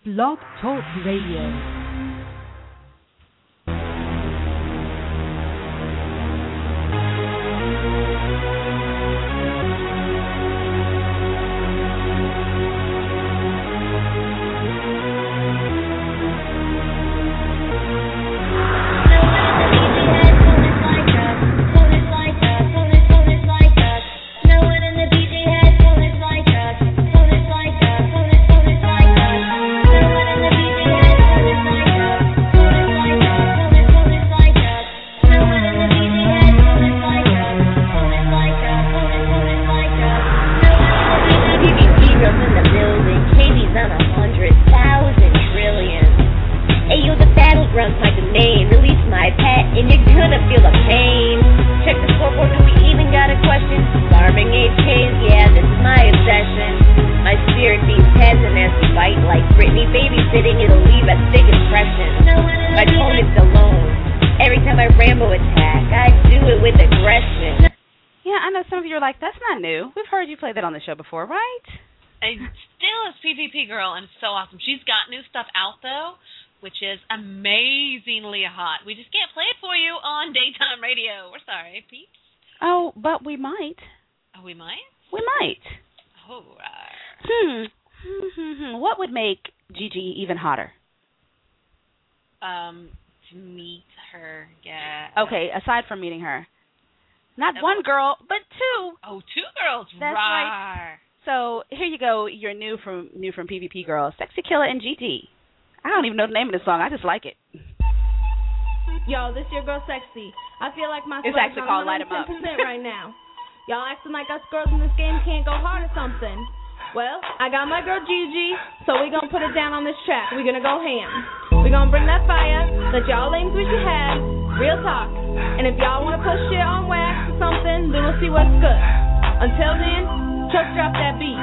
Blog Talk Radio. That on the show before, right? I still is PvP Girl, and it's so awesome. She's got new stuff out, though, which is amazingly hot. We just can't play it for you on daytime radio. We're sorry, peeps. Oh, but we might. Oh, we might? We might. Oh, What would make Gigi even hotter? To meet her, yeah. Okay, aside from meeting her. Not one girl, but two. Oh, two girls. That's right. So here you go. You're new from PvP Girl, Sexy Killer and Gigi. I don't even know the name of the song. I just like it. Yo, this your girl Sexy. I feel like my it's actually called Light 'Em Up right now. Y'all acting like us girls in this game can't go hard or something. Well, I got my girl Gigi, so we gonna put it down on this track. We gonna go ham. We gonna bring that fire. Let y'all ladies wish you had. Real talk. And if y'all want to put shit on wax or something, then we'll see what's good. Until then, just drop that beat.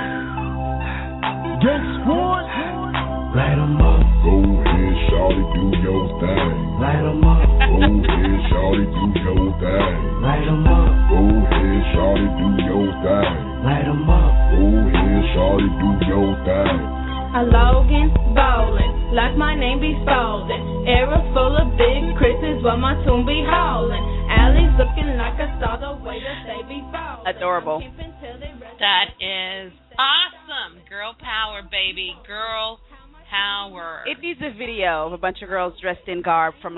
Get sports. Light 'em up. Go ahead, shawty, do your thing. Light 'em up. Go ahead, shawty, do your thing. Light 'em up. Go ahead, shawty, do your thing. Light 'em up. Go ahead, shawty, do your thing. A Logan ballin', like my name be Spalding. Era full of big Chris's while my tune be hauling. Allie's looking like a star the way that they be ballin'. Adorable. That is awesome. Girl power, baby. Girl power. It needs a video of a bunch of girls dressed in garb from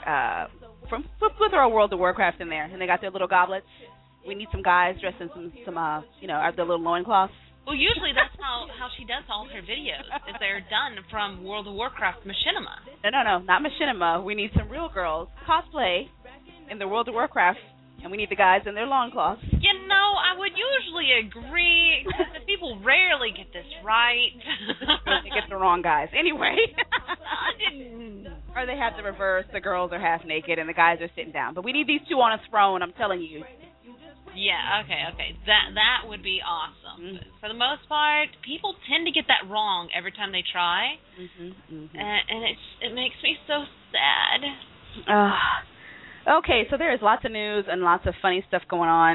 with our World of Warcraft in there, and they got their little goblets. We need some guys dressed in some their little loincloths. Well, usually that's how she does all her videos, is they're done from World of Warcraft machinima. No, not machinima. We need some real girls cosplay in the World of Warcraft, and we need the guys in their loincloths. You know, I would usually agree, because people rarely get this right. They get the wrong guys. Anyway. Or they have the reverse. The girls are half naked, and the guys are sitting down. But we need these two on a throne, I'm telling you. Yeah, okay. That would be awesome. Mm-hmm. For the most part, people tend to get that wrong every time they try, and it makes me so sad. Okay, so there is lots of news and lots of funny stuff going on.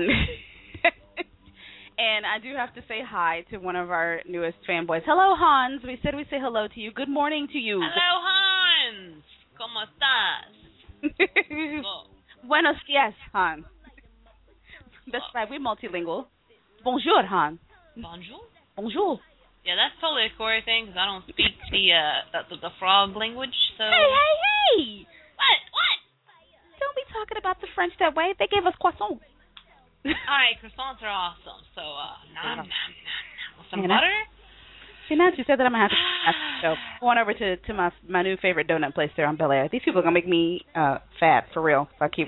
And I do have to say hi to one of our newest fanboys. Hello, Hans. We said we'd say hello to you. Good morning to you. Hello, Hans. ¿Cómo estás? Buenos días, Hans. That's right, we're multilingual. Bonjour, Han. Bonjour? Bonjour. Yeah, that's totally a Corey thing, because I don't speak the frog language, so... Hey! What? Don't be talking about the French that way. They gave us croissants. Alright, croissants are awesome, so, nom. With some butter? See, now that you said that, I'm going to have to go on over to my new favorite donut place there on Bel Air. These people are going to make me fat, for real, if I keep...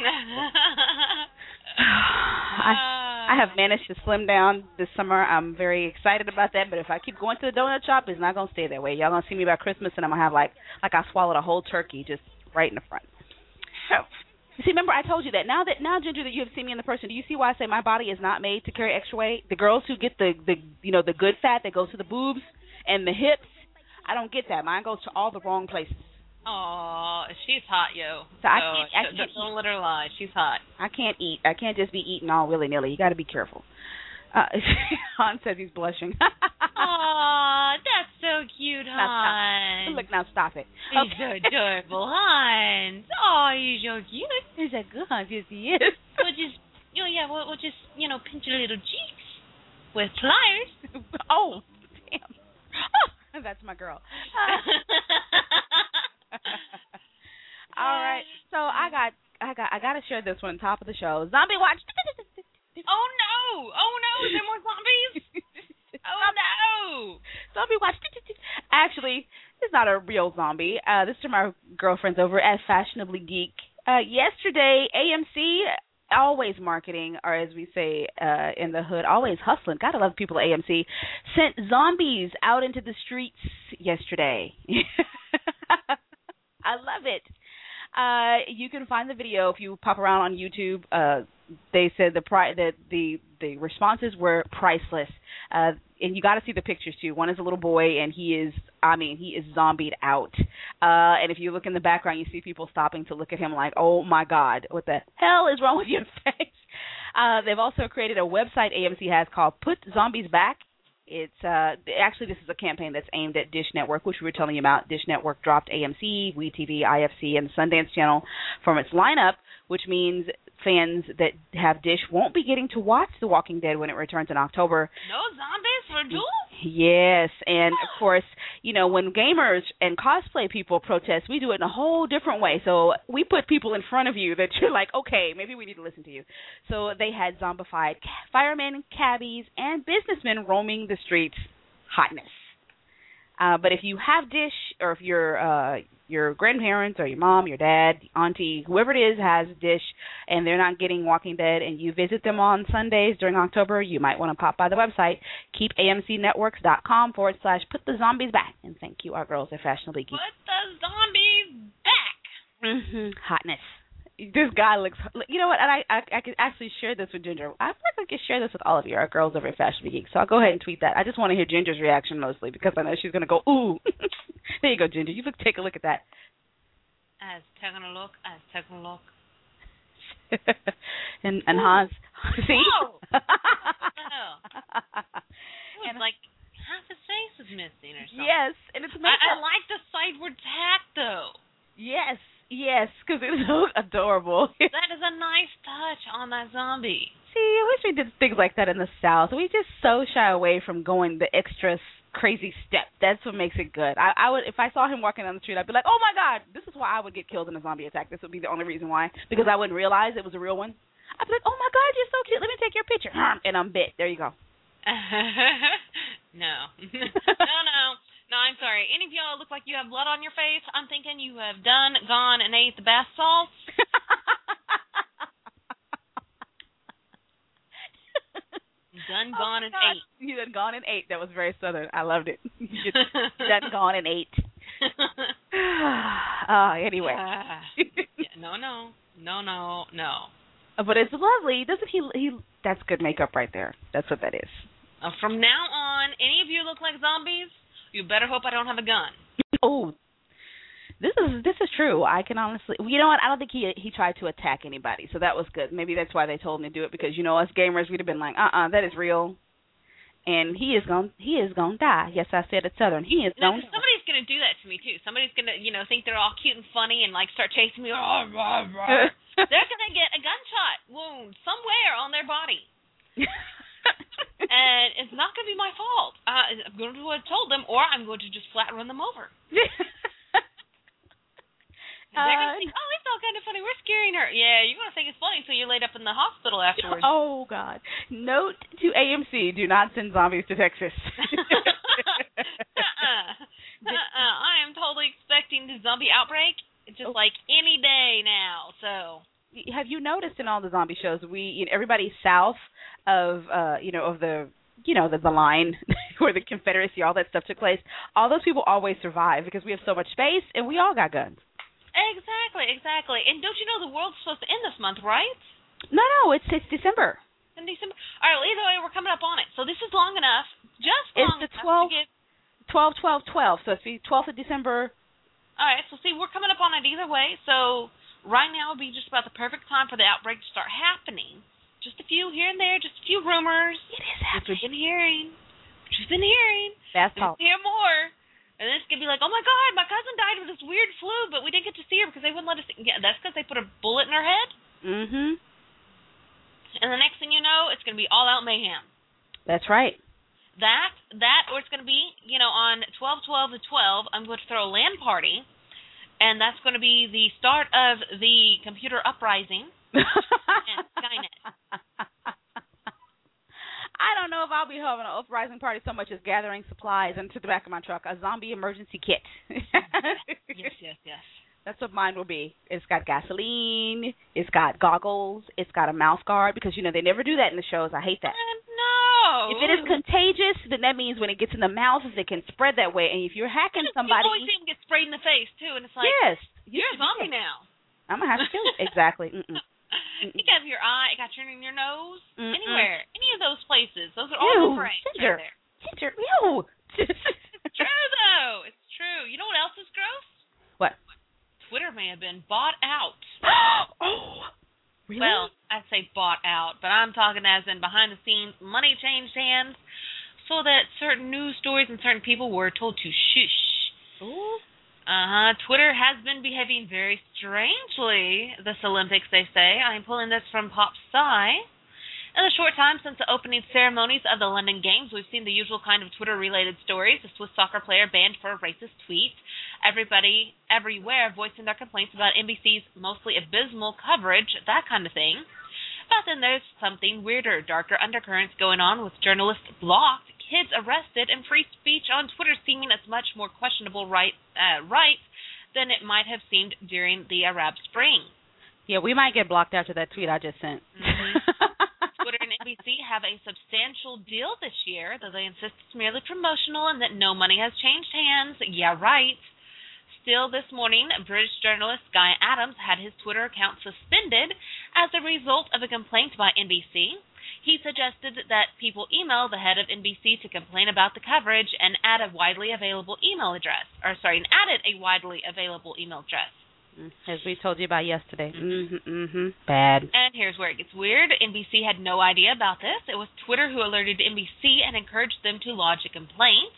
I have managed to slim down this summer. I'm very excited about that, but if I keep going to the donut shop, it's not going to stay that way. Y'all going to see me by Christmas, and I'm going to have like I swallowed a whole turkey just right in the front. So, you see, remember I told you that. Now, Ginger, that you have seen me in the person, do you see why I say my body is not made to carry extra weight? The girls who get the good fat that goes to the boobs and the hips, I don't get that. Mine goes to all the wrong places. Oh, she's hot, yo. So I can't don't let her lie. She's hot. I can't eat. I can't just be eating all willy-nilly. You got to be careful. Han says he's blushing. Aw, that's so so cute, Now stop. Hans. Look, now stop it. He's so adorable, Hans. Oh, he's so cute. He's a good Hans. Yes, he is. We'll just, we'll just, pinch your little cheeks with pliers. Oh, damn. Oh, that's my girl. All right. So I got to share this one top of the show. Zombie Watch. Oh no! Is there more zombies? Oh no! Zombie Watch. Actually, it's not a real zombie. This is from our girlfriends over at Fashionably Geek. Yesterday, AMC, always marketing, or as we say in the hood, always hustling. Gotta love people at AMC. Sent zombies out into the streets yesterday. I love it. You can find the video if you pop around on YouTube. They said the responses were priceless, and you got to see the pictures too. One is a little boy, and he is zombied out. And if you look in the background, you see people stopping to look at him like, "Oh my God, what the hell is wrong with your face?" They've also created a website AMC has called Put Zombies Back. It's actually, this is a campaign that's aimed at Dish Network, which we were telling you about. Dish Network dropped AMC, WeTV, IFC, and the Sundance Channel from its lineup, which means fans that have Dish won't be getting to watch The Walking Dead when it returns in October. No zombies for Jules? Yes, and of course, when gamers and cosplay people protest, we do it in a whole different way. So we put people in front of you that you're like, okay, maybe we need to listen to you. So they had zombified firemen, cabbies, and businessmen roaming the streets. Hotness. But if you have Dish, or if your grandparents or your mom, your dad, auntie, whoever it is has Dish, and they're not getting Walking Dead, and you visit them on Sundays during October, you might want to pop by the website, keepamcnetworks.com/put the zombies back. And thank you, our girls at Fashionably Geek. Put the zombies back. Hotness. This guy looks. You know what? And I could actually share this with Ginger. I feel like I could share this with all of you, our girls over at Fashionably Geek. So I'll go ahead and tweet that. I just want to hear Ginger's reaction mostly because I know she's going to go, ooh. There you go, Ginger. Take a look at that. I was taking a look. and Hans, see? Whoa! What the hell? It was like half his face was missing or something. Yes, and it's I like the sideward tack though. Yes, because it's so adorable. That is a nice touch on that zombie. See, I wish we did things like that in the South. We just so shy away from going the extra crazy step. That's what makes it good. I would, if I saw him walking down the street, I'd be like, oh my God, this is why I would get killed in a zombie attack. This would be the only reason why, because I wouldn't realize it was a real one. I'd be like, oh my God, you're so cute. Let me take your picture. And I'm bit. There you go. No. No, I'm sorry. Any of y'all look like you have blood on your face? I'm thinking you have gone and ate the bath salts. Gone and ate. You done gone and ate. That was very Southern. I loved it. You done gone and ate. Anyway. No. But it's lovely. Doesn't he? That's good makeup right there. That's what that is. From now on, any of you look like zombies, you better hope I don't have a gun. Oh, this is true. I can honestly, you know what? I don't think he tried to attack anybody, so that was good. Maybe that's why they told him to do it, because us gamers, we'd have been like, that is real, and he is gonna die. Yes, I said it Southern. He is gonna. Somebody's gonna do that to me too. Somebody's gonna, think they're all cute and funny and like start chasing me. They're gonna get a gunshot wound somewhere on their body. And it's not going to be my fault. I'm going to have told them, or I'm going to just flat run them over. They're going to think, it's all kind of funny. We're scaring her. Yeah, you're going to think it's funny until you're laid up in the hospital afterwards. Oh, God. Note to AMC, do not send zombies to Texas. I am totally expecting the zombie outbreak just like any day now, so... Have you noticed in all the zombie shows, everybody south of the line where the Confederacy, all that stuff took place, all those people always survive because we have so much space and we all got guns. Exactly. And don't you know the world's supposed to end this month, right? No, it's December. In December. All right, well, either way, we're coming up on it. So this is long enough. It's the 12/12/12. So it's the 12th of December. All right, so see, we're coming up on it either way. So right now would be just about the perfect time for the outbreak to start happening. Just a few here and there, just a few rumors. It is happening. We've been hearing. Fast talk. Hear more. And then it's going to be like, oh, my God, my cousin died of this weird flu, but we didn't get to see her because they wouldn't let us. Yeah, that's because they put a bullet in her head? Mm-hmm. And the next thing you know, it's going to be all-out mayhem. That's right. That, or it's going to be, on 12/12 to 12, I'm going to throw a LAN party, and that's going to be the start of the computer uprising and Skynet. I don't know if I'll be having an uprising party so much as gathering supplies into the back of my truck, a zombie emergency kit. Yes. That's what mine will be. It's got gasoline, it's got goggles, it's got a mouth guard, because, they never do that in the shows. I hate that. No. If it is contagious, then that means when it gets in the mouth, it can spread that way. And if you're hacking somebody... You always see them get sprayed in the face, too, and it's like, yes, you're a zombie now. I'm going to have to kill it. Exactly. You got your eye, it got you in your nose, anywhere, any of those places. Those are Ew, all the brains Ginger. right there. Ginger, ew. It's true, though. It's true. You know what else is gross? What? Twitter may have been bought out. Oh, really? Well, I'd say bought out, but I'm talking as in behind the scenes, money changed hands so that certain news stories and certain people were told to shush. Ooh. Twitter has been behaving very strangely this Olympics, they say. I'm pulling this from Pop Sci. In the short time since the opening ceremonies of the London Games, we've seen the usual kind of Twitter-related stories. A Swiss soccer player banned for a racist tweet. Everybody, everywhere, voicing their complaints about NBC's mostly abysmal coverage, that kind of thing. But then there's something weirder, darker undercurrents going on with journalists blocked, kids arrested, and free speech on Twitter seeming as much more questionable right than it might have seemed during the Arab Spring. Yeah, we might get blocked after that tweet I just sent. Twitter and NBC have a substantial deal this year, though they insist it's merely promotional and that no money has changed hands. Yeah, right. Still, this morning, British journalist Guy Adams had his Twitter account suspended as a result of a complaint by NBC. He suggested that people email the head of NBC to complain about the coverage and add a widely available email address. Added a widely available email address. As we told you about yesterday. Bad. And here's where it gets weird. NBC had no idea about this. It was Twitter who alerted NBC and encouraged them to lodge a complaint.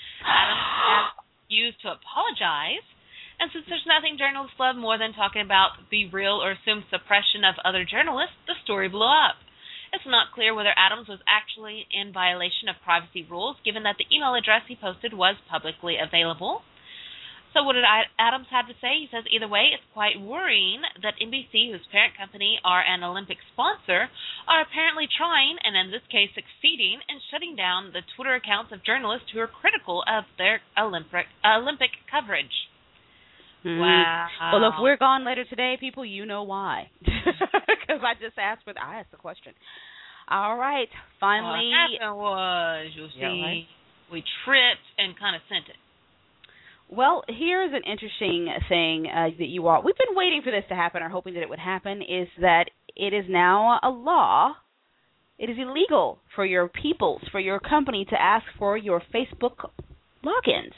Adams used to apologize. And since there's nothing journalists love more than talking about the real or assumed suppression of other journalists, the story blew up. It's not clear whether Adams was actually in violation of privacy rules, given that the email address he posted was publicly available. So what did Adams have to say? He says, either way, it's quite worrying that NBC, whose parent company are an Olympic sponsor, are apparently trying, and in this case succeeding, in shutting down the Twitter accounts of journalists who are critical of their Olympic coverage. Wow. Well, if we're gone later today, people, you know why. Because I asked the question. All right. Finally. What happened was, you'll see, we tripped and kind of sent it. Well, here's an interesting thing that you all, we've been waiting for this to happen or hoping that it would happen, is that it is now a law. It is illegal for your for your company to ask for your Facebook logins.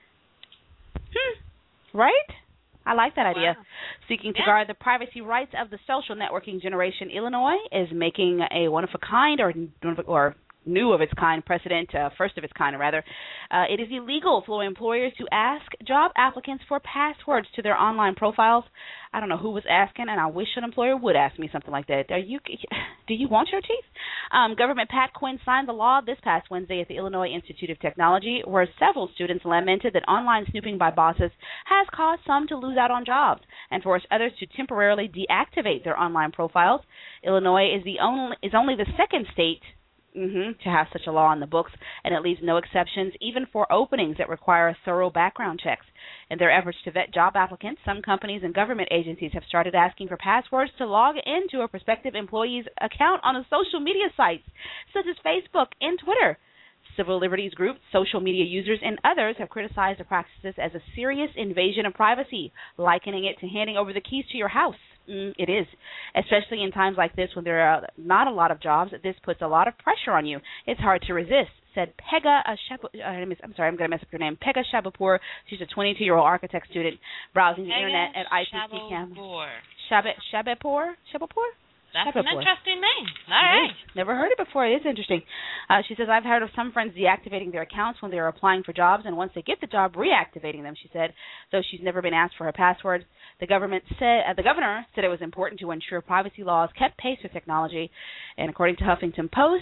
Right? I like that idea. Wow. Seeking to guard the privacy rights of the social networking generation, Illinois is making a one-of-a-kind or new of its kind precedent, first of its kind rather. It is illegal for employers to ask job applicants for passwords to their online profiles. I don't know who was asking, and I wish an employer would ask me something like that. Do you want your teeth? Government Pat Quinn signed the law this past Wednesday at the Illinois Institute of Technology, where several students lamented that online snooping by bosses has caused some to lose out on jobs and forced others to temporarily deactivate their online profiles. Illinois is only the second state to have such a law on the books, and it leaves no exceptions, even for openings that require thorough background checks. In their efforts to vet job applicants, some companies and government agencies have started asking for passwords to log into a prospective employee's account on a social media sites, such as Facebook and Twitter. Civil liberties groups, social media users, and others have criticized the practices as a serious invasion of privacy, likening it to handing over the keys to your house. It is, especially in times like this when there are not a lot of jobs. This puts a lot of pressure on you. It's hard to resist, said Pega I'm sorry, I'm going to mess up your name. Pega Shabapur. She's a 22-year-old architect student browsing the internet at ICC campus. Shabapur? That's an Pepperboy. interesting name. All right. Never heard it before. It is interesting. She says, I've heard of some friends deactivating their accounts when they are applying for jobs, and once they get the job, reactivating them, she said, though she's never been asked for her password. The governor said it was important to ensure privacy laws kept pace with technology. And according to Huffington Post,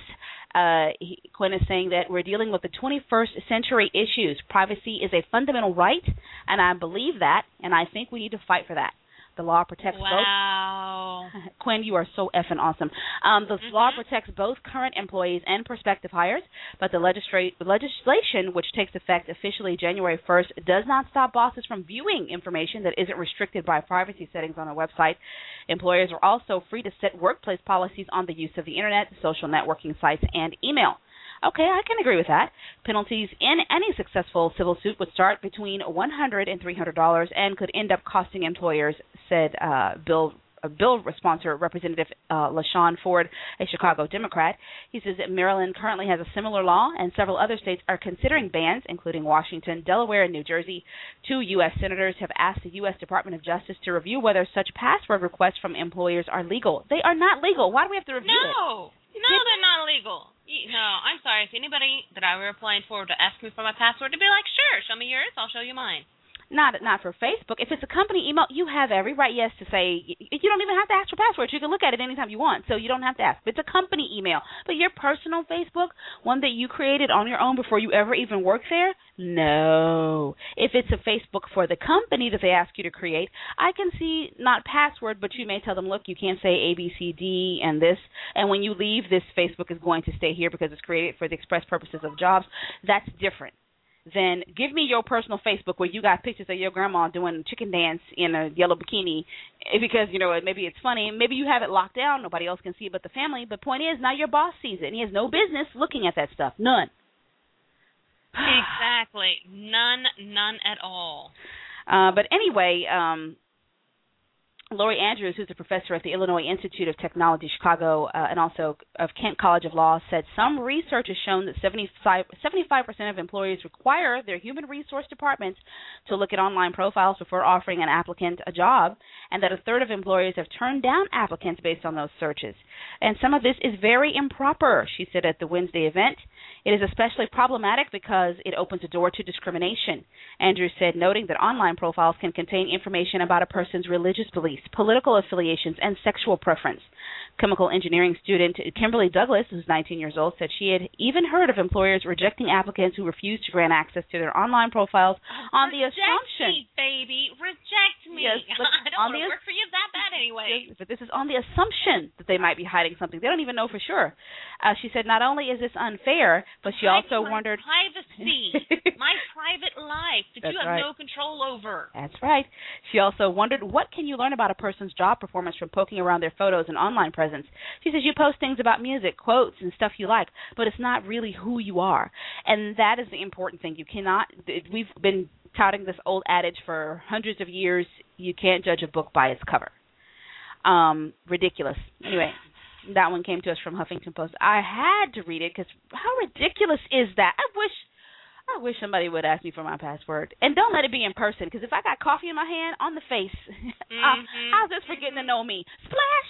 Quinn is saying that we're dealing with the 21st century issues. Privacy is a fundamental right, and I believe that, and I think we need to fight for that. The law protects both. Quinn, you are so effing awesome. The law protects both current employees and prospective hires, but the legislation, which takes effect officially January 1st, does not stop bosses from viewing information that isn't restricted by privacy settings on a website. Employers are also free to set workplace policies on the use of the Internet, social networking sites, and email. Okay, I can agree with that. Penalties in any successful civil suit would start between $100 and $300 and could end up costing employers, said bill sponsor Representative LaShawn Ford, a Chicago Democrat. He says that Maryland currently has a similar law, and several other states are considering bans, including Washington, Delaware, and New Jersey. 2 U.S. senators have asked the U.S. Department of Justice to review whether such password requests from employers are legal. They are not legal. Why do we have to review it? No, they're not legal. No, I'm sorry. If anybody that I were applying for to ask me for my password, to be like, sure, show me yours, I'll show you mine. Not for Facebook. If it's a company email, you have every right, yes, to say, you don't even have to ask for passwords. You can look at it anytime you want, so you don't have to ask. It's a company email. But your personal Facebook, one that you created on your own before you ever even worked there, no. If it's a Facebook for the company that they ask you to create, I can see not password, but you may tell them, look, you can't say A, B, C, D, and this, and when you leave, this Facebook is going to stay here because it's created for the express purposes of jobs. That's different. Then give me your personal Facebook where you got pictures of your grandma doing chicken dance in a yellow bikini because, maybe it's funny. Maybe you have it locked down. Nobody else can see it but the family. But point is, now your boss sees it, and he has no business looking at that stuff. None. Exactly. None at all. But anyway, Lori Andrews, who's a professor at the Illinois Institute of Technology, Chicago, and also of Kent College of Law, said some research has shown that 75% of employers require their human resource departments to look at online profiles before offering an applicant a job, and that a third of employers have turned down applicants based on those searches. And some of this is very improper, she said at the Wednesday event. It is especially problematic because it opens a door to discrimination. Andrews said, noting that online profiles can contain information about a person's religious beliefs, political affiliations, and sexual preference. Chemical engineering student Kimberly Douglas, who's 19 years old, said she had even heard of employers rejecting applicants who refused to grant access to their online profiles on the assumption. Reject me, baby. Reject me. Yes, I don't want to work for you that bad anyway. Yes, but this is on the assumption that they might be hiding something. They don't even know for sure. She said not only is this unfair, but she also wondered... privacy, my private life that you have no control over. That's right. She also wondered, what can you learn about a person's job performance from poking around their photos and online presence? She says you post things about music, quotes, and stuff you like, but it's not really who you are. And that is the important thing. You cannot... We've been touting this old adage for hundreds of years, you can't judge a book by its cover. Ridiculous. Anyway, that one came to us from Huffington Post. I had to read it because how ridiculous is that? I wish somebody would ask me for my password. And don't let it be in person, because if I got coffee in my hand, on the face, how's this for getting to know me? Splash!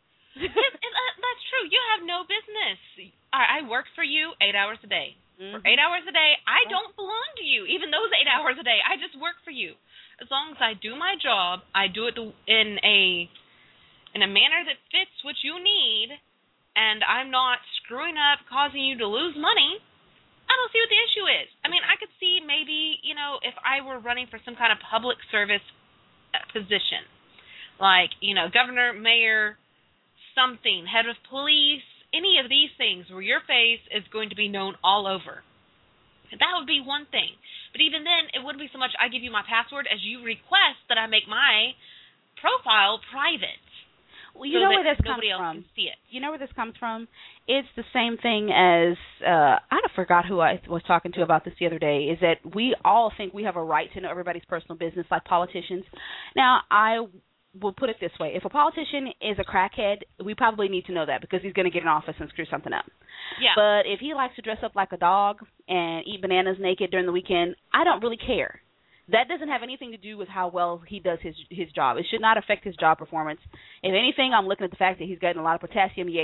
That's true. You have no business. I work for you 8 hours a day. For 8 hours a day, I don't belong to you. Even those 8 hours a day, I just work for you. As long as I do my job, I do it in a manner that fits what you need, and I'm not screwing up, causing you to lose money, I don't see what the issue is. I mean, I could see maybe, if I were running for some kind of public service position, like, governor, mayor, something, head of police, any of these things where your face is going to be known all over. That would be one thing. But even then, it wouldn't be so much I give you my password as you request that I make my profile private. Well, you know where this comes from. Can see it. You know where this comes from? It's the same thing as, I forgot who I was talking to about this the other day, is that we all think we have a right to know everybody's personal business like politicians. Now, I will put it this way. If a politician is a crackhead, we probably need to know that because he's going to get in office and screw something up. Yeah. But if he likes to dress up like a dog and eat bananas naked during the weekend, I don't really care. That doesn't have anything to do with how well he does his job. It should not affect his job performance. If anything, I'm looking at the fact that he's getting a lot of potassium, yay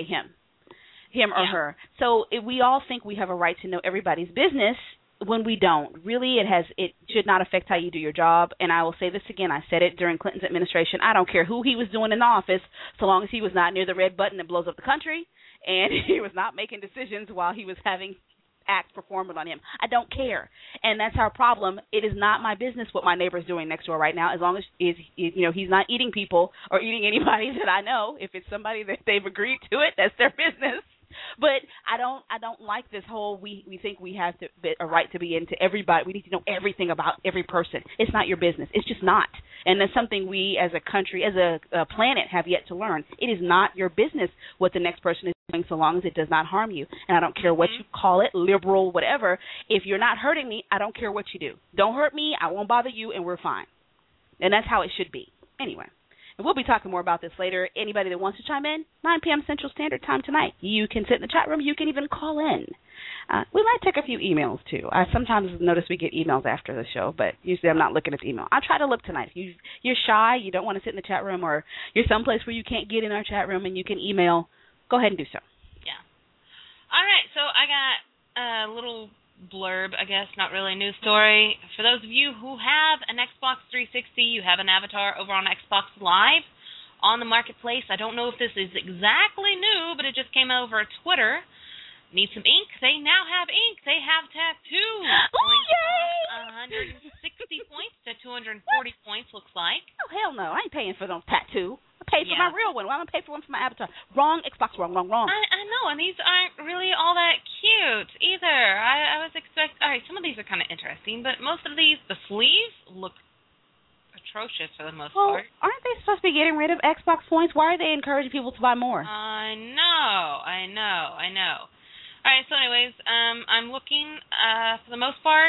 him or her. So if we all think we have a right to know everybody's business when we don't. Really, it should not affect how you do your job. And I will say this again. I said it during Clinton's administration. I don't care who he was doing in the office, so long as he was not near the red button that blows up the country, and he was not making decisions while he was having acts performed on him. I don't care, and that's our problem. It is not my business what my neighbor is doing next door right now, as long as he's not eating people or eating anybody that I know. If it's somebody that they've agreed to it, that's their business. But I don't like this whole we think we have a right to be into everybody. We need to know everything about every person. It's not your business. It's just not. And that's something we as a country, as a planet, have yet to learn. It is not your business what the next person is doing, so long as it does not harm you. And I don't care what you call it, liberal, whatever. If you're not hurting me, I don't care what you do. Don't hurt me. I won't bother you, and we're fine. And that's how it should be. Anyway. And we'll be talking more about this later. Anybody that wants to chime in, 9 p.m. Central Standard Time tonight. You can sit in the chat room. You can even call in. We might take a few emails, too. I sometimes notice we get emails after the show, but usually I'm not looking at the email. I'll try to look tonight. If you're shy, you don't want to sit in the chat room, or you're someplace where you can't get in our chat room and you can email, go ahead and do so. Yeah. All right, so I got a little blurb, I guess, not really a news story. For those of you who have an Xbox 360, you have an avatar over on Xbox Live on the marketplace. I don't know if this is exactly new, but it just came over Twitter. Need some ink? They now have ink. They have tattoos. Oh, yay! 160 points to 240 points, looks like. Oh, hell no. I ain't paying for those tattoos. I paid for my real one. Why am I pay for one for my avatar? Wrong, Xbox, wrong. I know, and these aren't really all that cute either. I was all right, some of these are kind of interesting, but most of these, the sleeves look atrocious for the most part. Aren't they supposed to be getting rid of Xbox points? Why are they encouraging people to buy more? I know. All right, so anyways, I'm looking, for the most part,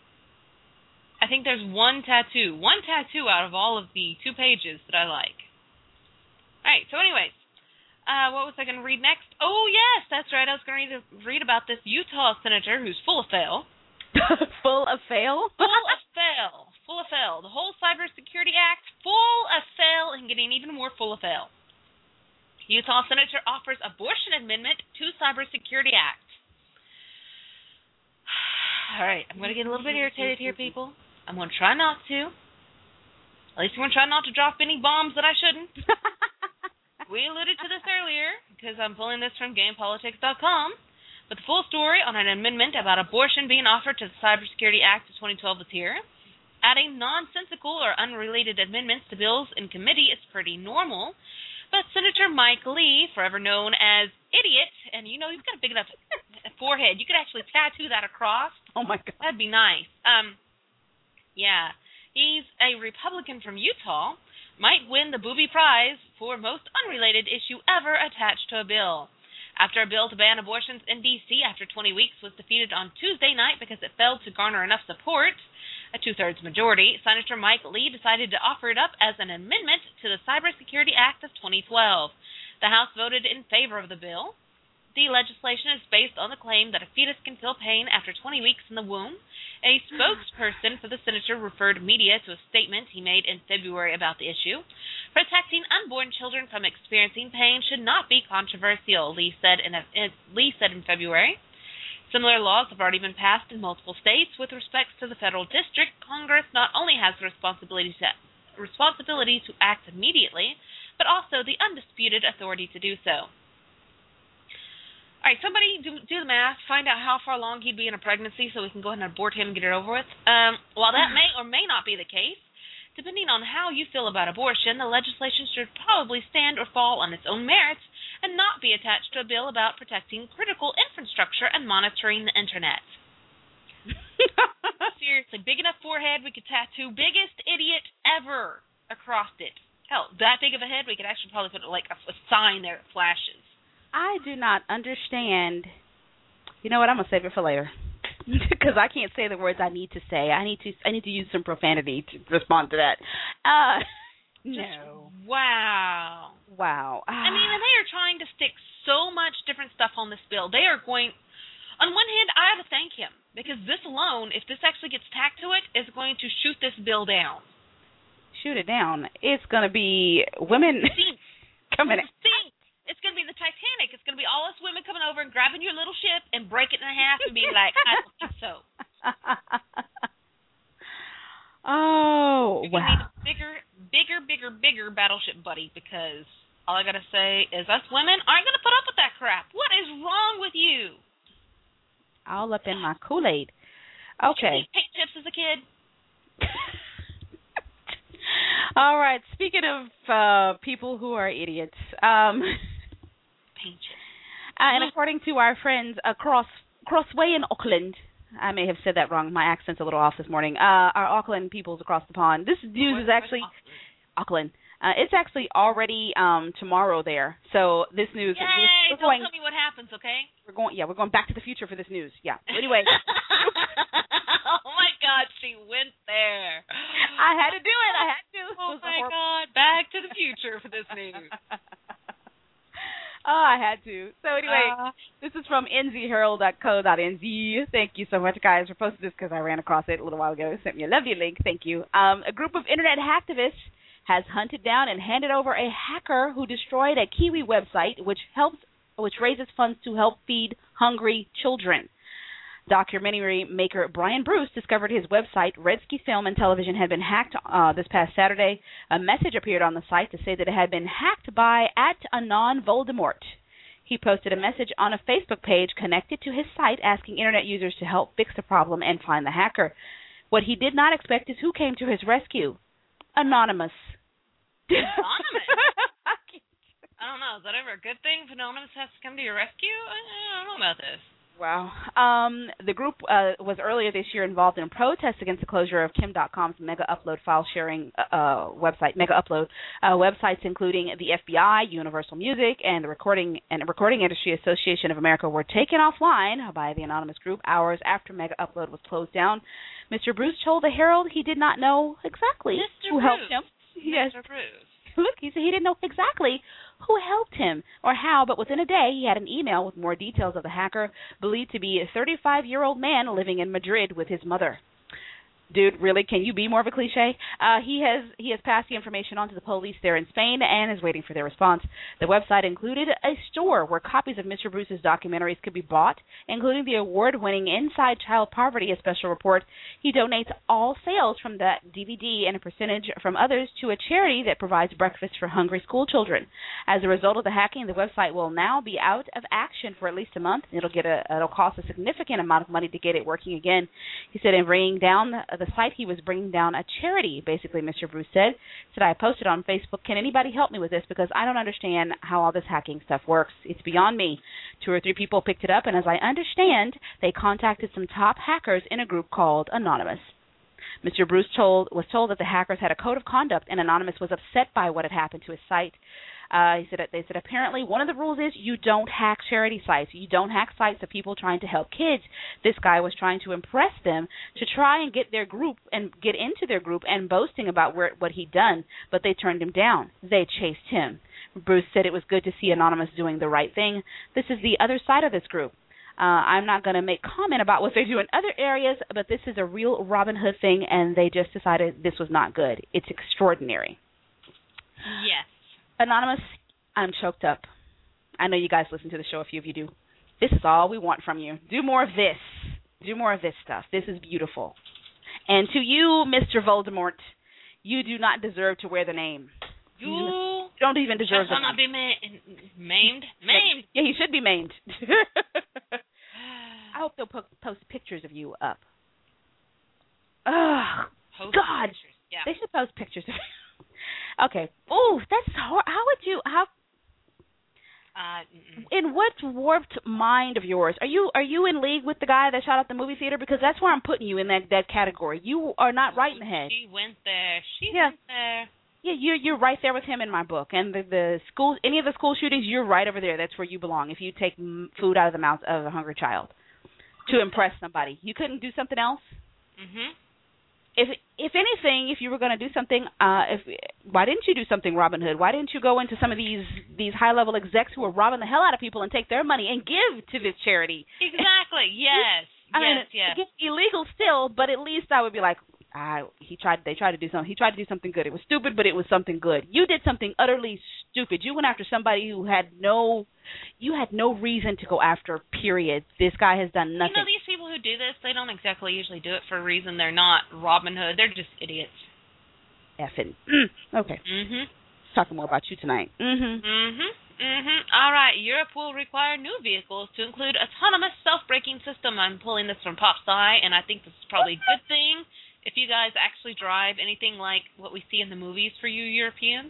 I think there's one tattoo out of all of the 2 pages that I like. All right, so anyways, what was I going to read next? Oh, yes, that's right. I was going to read about this Utah senator who's full of fail. Full of fail? Full of fail. The whole Cybersecurity Act, full of fail, and getting even more full of fail. Utah senator offers abortion amendment to Cybersecurity Act. All right, I'm going to get a little bit irritated here, people. I'm going to try not to. At least I'm going to try not to drop any bombs that I shouldn't. We alluded to this earlier, because I'm pulling this from GamePolitics.com. But the full story on an amendment about abortion being offered to the Cybersecurity Act of 2012 is here. Adding nonsensical or unrelated amendments to bills in committee is pretty normal. But Senator Mike Lee, forever known as Idiot, and you've got a big enough forehead. You could actually tattoo that across. Oh, my God. That'd be nice. Yeah. He's a Republican from Utah, might win the Booby Prize for most unrelated issue ever attached to a bill. After a bill to ban abortions in D.C. after 20 weeks was defeated on Tuesday night because it failed to garner enough support, a 2/3 majority, Senator Mike Lee decided to offer it up as an amendment to the Cybersecurity Act of 2012. The House voted in favor of the bill. The legislation is based on the claim that a fetus can feel pain after 20 weeks in the womb. A spokesperson for the senator referred media to a statement he made in February about the issue. Protecting unborn children from experiencing pain should not be controversial, Lee said in February. Similar laws have already been passed in multiple states. With respect to the federal district, Congress not only has the responsibility to act immediately, but also the undisputed authority to do so. All right, somebody do the math, find out how far along he'd be in a pregnancy so we can go ahead and abort him and get it over with. While that may or may not be the case, depending on how you feel about abortion, the legislation should probably stand or fall on its own merits and not be attached to a bill about protecting critical infrastructure and monitoring the Internet. Seriously, big enough forehead, we could tattoo biggest idiot ever across it. Hell, that big of a head, we could actually probably put like a sign there that flashes. I do not understand. You know what? I'm going to save it for later. Because I can't say the words I need to say. I need to use some profanity to respond to that. No. Wow. I mean, they are trying to stick so much different stuff on this bill. They are going... On one hand, I have to thank him, because this alone, if this actually gets tacked to it, is going to shoot this bill down. Shoot it down. It's going to be women coming in. It's going to be the Titanic. It's going to be all us women coming over and grabbing your little ship and breaking it in half and being like, I don't think so. Oh, wow. You're going to need a bigger battleship buddy, because all I got to say is us women aren't going to put up with that crap. What is wrong with you? All up in my Kool-Aid. Okay. Did you eat paint chips as a kid? All right. Speaking of people who are idiots, paint chips. And according to our friends across Crossway in Auckland, I may have said that wrong. My accent's a little off this morning. Our Auckland peoples across the pond. This news is actually Auckland. It's actually already tomorrow there. So this news. Yay! Don't tell me what happens, okay? We're going back to the future for this news. Yeah. Anyway. Oh my God, she went there. I had to do it. I had to. Oh my God, back to the future for this news. Oh, I had to. So anyway, this is from nzherald.co.nz. Thank you so much, guys, for posting this, because I ran across it a little while ago. It sent me a lovely link. Thank you. A group of internet hacktivists has hunted down and handed over a hacker who destroyed a Kiwi website which raises funds to help feed hungry children. Documentary maker Brian Bruce discovered his website, Redski Film and Television, had been hacked this past Saturday. A message appeared on the site to say that it had been hacked by @AnonVoldemort. He posted a message on a Facebook page connected to his site asking internet users to help fix the problem and find the hacker. What he did not expect is who came to his rescue. Anonymous. Anonymous? I don't know. Is that ever a good thing if Anonymous has to come to your rescue? I don't know about this. Wow. The group was earlier this year involved in protests against the closure of Kim.com's Mega Upload file sharing website, Mega Upload. Websites including the FBI, Universal Music, and the Recording Industry Association of America were taken offline by the anonymous group hours after Mega Upload was closed down. Mr. Bruce told the Herald he did not know exactly who helped him. Yes. Mr. Bruce. Look, he said he didn't know exactly who helped him or how, but within a day he had an email with more details of the hacker, believed to be a 35-year-old man living in Madrid with his mother. Dude, really? Can you be more of a cliche? He has passed the information on to the police there in Spain and is waiting for their response. The website included a store where copies of Mr. Bruce's documentaries could be bought, including the award-winning Inside Child Poverty, a special report. He donates all sales from that DVD and a percentage from others to a charity that provides breakfast for hungry school children. As a result of the hacking, the website will now be out of action for at least a month. It'll cost a significant amount of money to get it working again. He said in bringing down the site, he was bringing down a charity, basically, Mr. Bruce said. I posted on Facebook, can anybody help me with this, because I don't understand how all this hacking stuff works. It's beyond me. 2 or 3 people picked it up, and as I understand, they contacted some top hackers in a group called Anonymous. Mr. Bruce was told that the hackers had a code of conduct, and Anonymous was upset by what had happened to his site. They said apparently one of the rules is you don't hack charity sites. You don't hack sites of people trying to help kids. This guy was trying to impress them to try and get their group and get into their group and boasting about what he'd done, but they turned him down. They chased him. Bruce said it was good to see Anonymous doing the right thing. This is the other side of this group. I'm not going to make comment about what they do in other areas, but this is a real Robin Hood thing, and they just decided this was not good. It's extraordinary. Yes. Anonymous, I'm choked up. I know you guys listen to the show, a few of you do. This is all we want from you. Do more of this. Do more of this stuff. This is beautiful. And to you, Mr. Voldemort, you do not deserve to wear the name. You don't even deserve the name. Not be maimed? Maimed! Yeah, he should be maimed. I hope they'll post pictures of you up. Oh, God. Pictures. Yeah. They should post pictures of you. Okay. Oh, that's hard. How would you? In what warped mind of yours are you in league with the guy that shot up the movie theater? Because that's where I'm putting you in that category. You are not right in the head. She went there. She went there. Yeah, you're right there with him in my book. And the school, any of the school shootings, you're right over there. That's where you belong. If you take food out of the mouth of a hungry child to impress somebody, you couldn't do something else. if anything, if you were going to do something, why didn't you do something Robin Hood? Why didn't you go into some of these high level execs who are robbing the hell out of people and take their money and give to this charity? Exactly. Yes. I mean, yes. It's illegal still, but at least I would be like, they tried to do something. He tried to do something good. It was stupid, but it was something good. You did something utterly stupid. You went after somebody who had no reason to go after. Period. This guy has done nothing. You know, these people who do this, they don't exactly usually do it for a reason. They're not Robin Hood. They're just idiots. Effing. Okay. Mhm. Talking more about you tonight. All right. Europe will require new vehicles to include autonomous self-braking system. I'm pulling this from PopSci, and I think this is probably a good thing if you guys actually drive anything like what we see in the movies for you Europeans.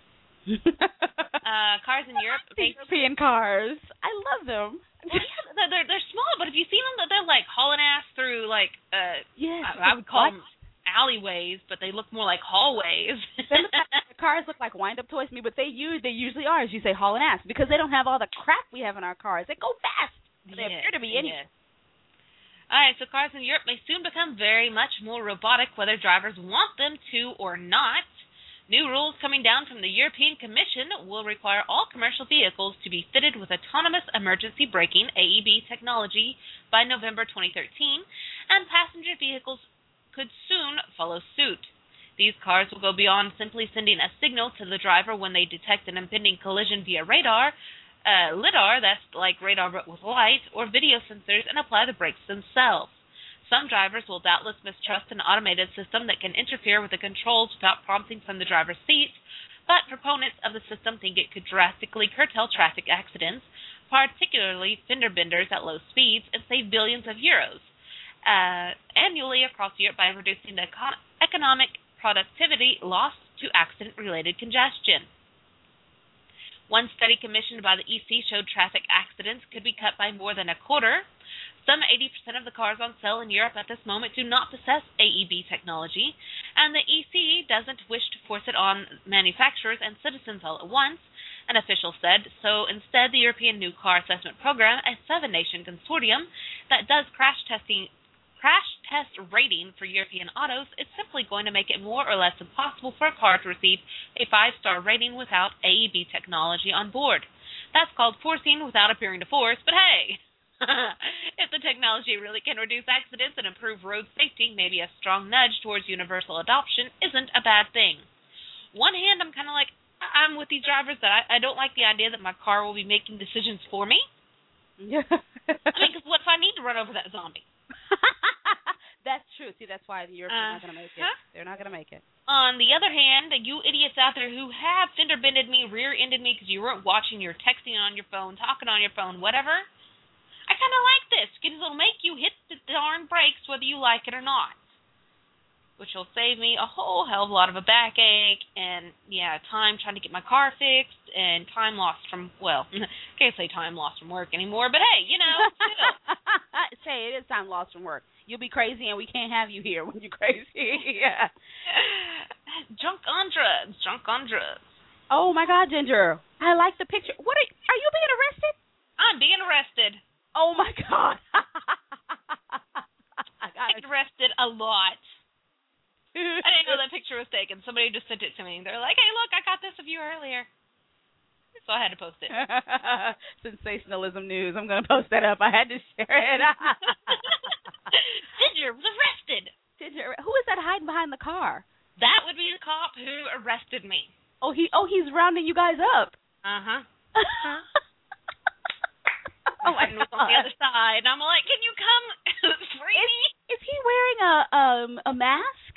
Cars in Europe. European cars. I love them. They're small, but if you see them, they're like hauling ass through like yes, I would call them alleyways, but they look more like hallways. The cars look like wind-up toys to me, but they usually are, as you say, hauling ass, because they don't have all the crap we have in our cars. They go fast. They appear to be anyway. All right, so cars in Europe may soon become very much more robotic, whether drivers want them to or not. New rules coming down from the European Commission will require all commercial vehicles to be fitted with autonomous emergency braking, AEB technology, by November 2013, and passenger vehicles could soon follow suit. These cars will go beyond simply sending a signal to the driver when they detect an impending collision via radar, LiDAR, that's like radar but with light, or video sensors, and apply the brakes themselves. Some drivers will doubtless mistrust an automated system that can interfere with the controls without prompting from the driver's seat, but proponents of the system think it could drastically curtail traffic accidents, particularly fender benders at low speeds, and save billions of euros annually across Europe by reducing the economic productivity lost to accident-related congestion. One study commissioned by the EC showed traffic accidents could be cut by more than a quarter. Some 80% of the cars on sale in Europe at this moment do not possess AEB technology, and the EC doesn't wish to force it on manufacturers and citizens all at once, an official said. So instead, the European New Car Assessment Program, a 7-nation consortium that does crash test rating for European autos, is simply going to make it more or less impossible for a car to receive a 5-star rating without AEB technology on board. That's called forcing without appearing to force, but hey, if the technology really can reduce accidents and improve road safety, maybe a strong nudge towards universal adoption isn't a bad thing. One hand, I'm kind of like, I'm with these drivers that I don't like the idea that my car will be making decisions for me. Yeah. I mean, because what if I need to run over that zombie? That's true. See, that's why the Europeans are not going to make it. They're not going to make it. On the other hand, you idiots out there who have fender-bended me, rear-ended me because you weren't watching, you're texting on your phone, talking on your phone, whatever, I kind of like this because it'll make you hit the darn brakes whether you like it or not, which will save me a whole hell of a lot of a backache and, time trying to get my car fixed and time lost from, can't say time lost from work anymore, but hey, still. Say, it is time lost from work. You'll be crazy and we can't have you here when you're crazy. Yeah. Junk on drugs. Oh, my God, Ginger. I like the picture. What are you being arrested? I'm being arrested. Oh, my God. I get arrested a lot. I didn't know that picture was taken. Somebody just sent it to me. They're like, hey, look, I got this of you earlier. So I had to post it. Sensationalism news. I'm going to post that up. I had to share it. Ginger was arrested. Ginger, who is that hiding behind the car? That would be the cop who arrested me. Oh, he's rounding you guys up. Uh-huh. Oh, my God. Was on the other side. And I'm like, can you come free me? Is he wearing a mask?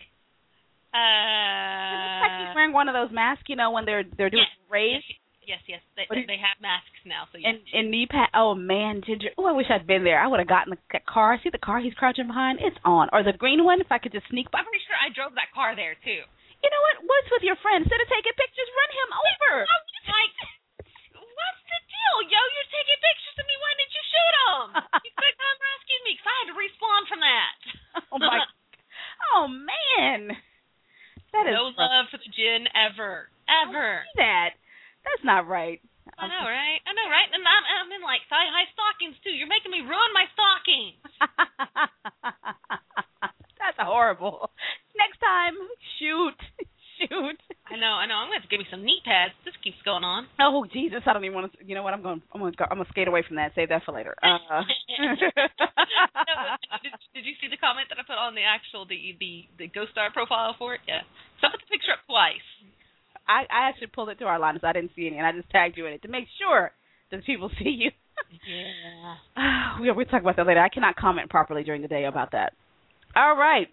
It looks like he's wearing one of those masks, when they're doing raids. Yes. They have masks now. So yes. And knee pad. Oh man, Ginger. Oh, I wish I'd been there. I would have gotten the car. See the car he's crouching behind? It's on. Or the green one. If I could just sneak by. I'm pretty sure I drove that car there too. You know what? What's with your friend? Instead of taking pictures, run him over. Like, what's the deal, yo? You're taking pictures of me. Why didn't you shoot him? You could come rescue me because I had to respawn from that. Oh my. Oh man. That is no love for the gin ever. That's not right. I know, right? And I'm in like thigh-high stockings too. You're making me ruin my stockings. That's horrible. next time. Shoot. I know. I'm gonna have to give me some knee pads. This keeps going on. Oh Jesus! I don't even want to. You know what? I'm gonna skate away from that. Save that for later. No, did you see the comment that I put on the Ghost Star profile for it? Yeah. So I put the picture up twice. I actually pulled it to our line, so I didn't see any, and I just tagged you in it to make sure that people see you. Yeah. We'll talk about that later. I cannot comment properly during the day about that. All right.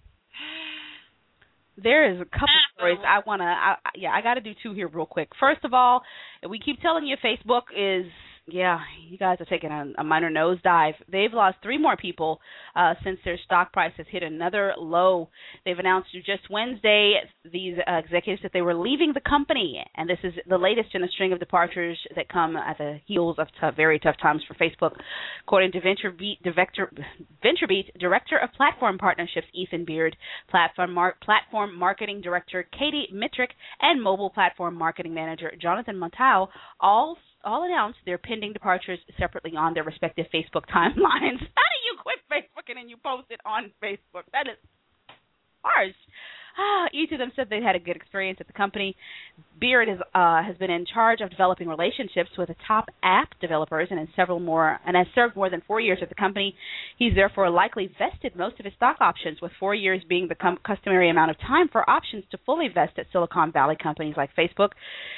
There is a couple stories I got to do two here real quick. First of all, we keep telling you Facebook is, you guys are taking a minor nosedive. They've lost 3 more people since their stock price has hit another low. They've announced just Wednesday, these executives, that they were leaving the company, and this is the latest in a string of departures that come at the heels of very tough times for Facebook. According to VentureBeat Director of Platform Partnerships Ethan Beard, Platform Marketing Director Katie Mitrick, and Mobile Platform Marketing Manager Jonathan Montau all announced their pending departures separately on their respective Facebook timelines. How do you quit Facebooking and you post it on Facebook? That is harsh. Each of them said they had a good experience at the company. Beard has been in charge of developing relationships with the top app developers and has served more than 4 years at the company. He's therefore likely vested most of his stock options, with 4 years being the customary amount of time for options to fully vest at Silicon Valley companies like Facebook.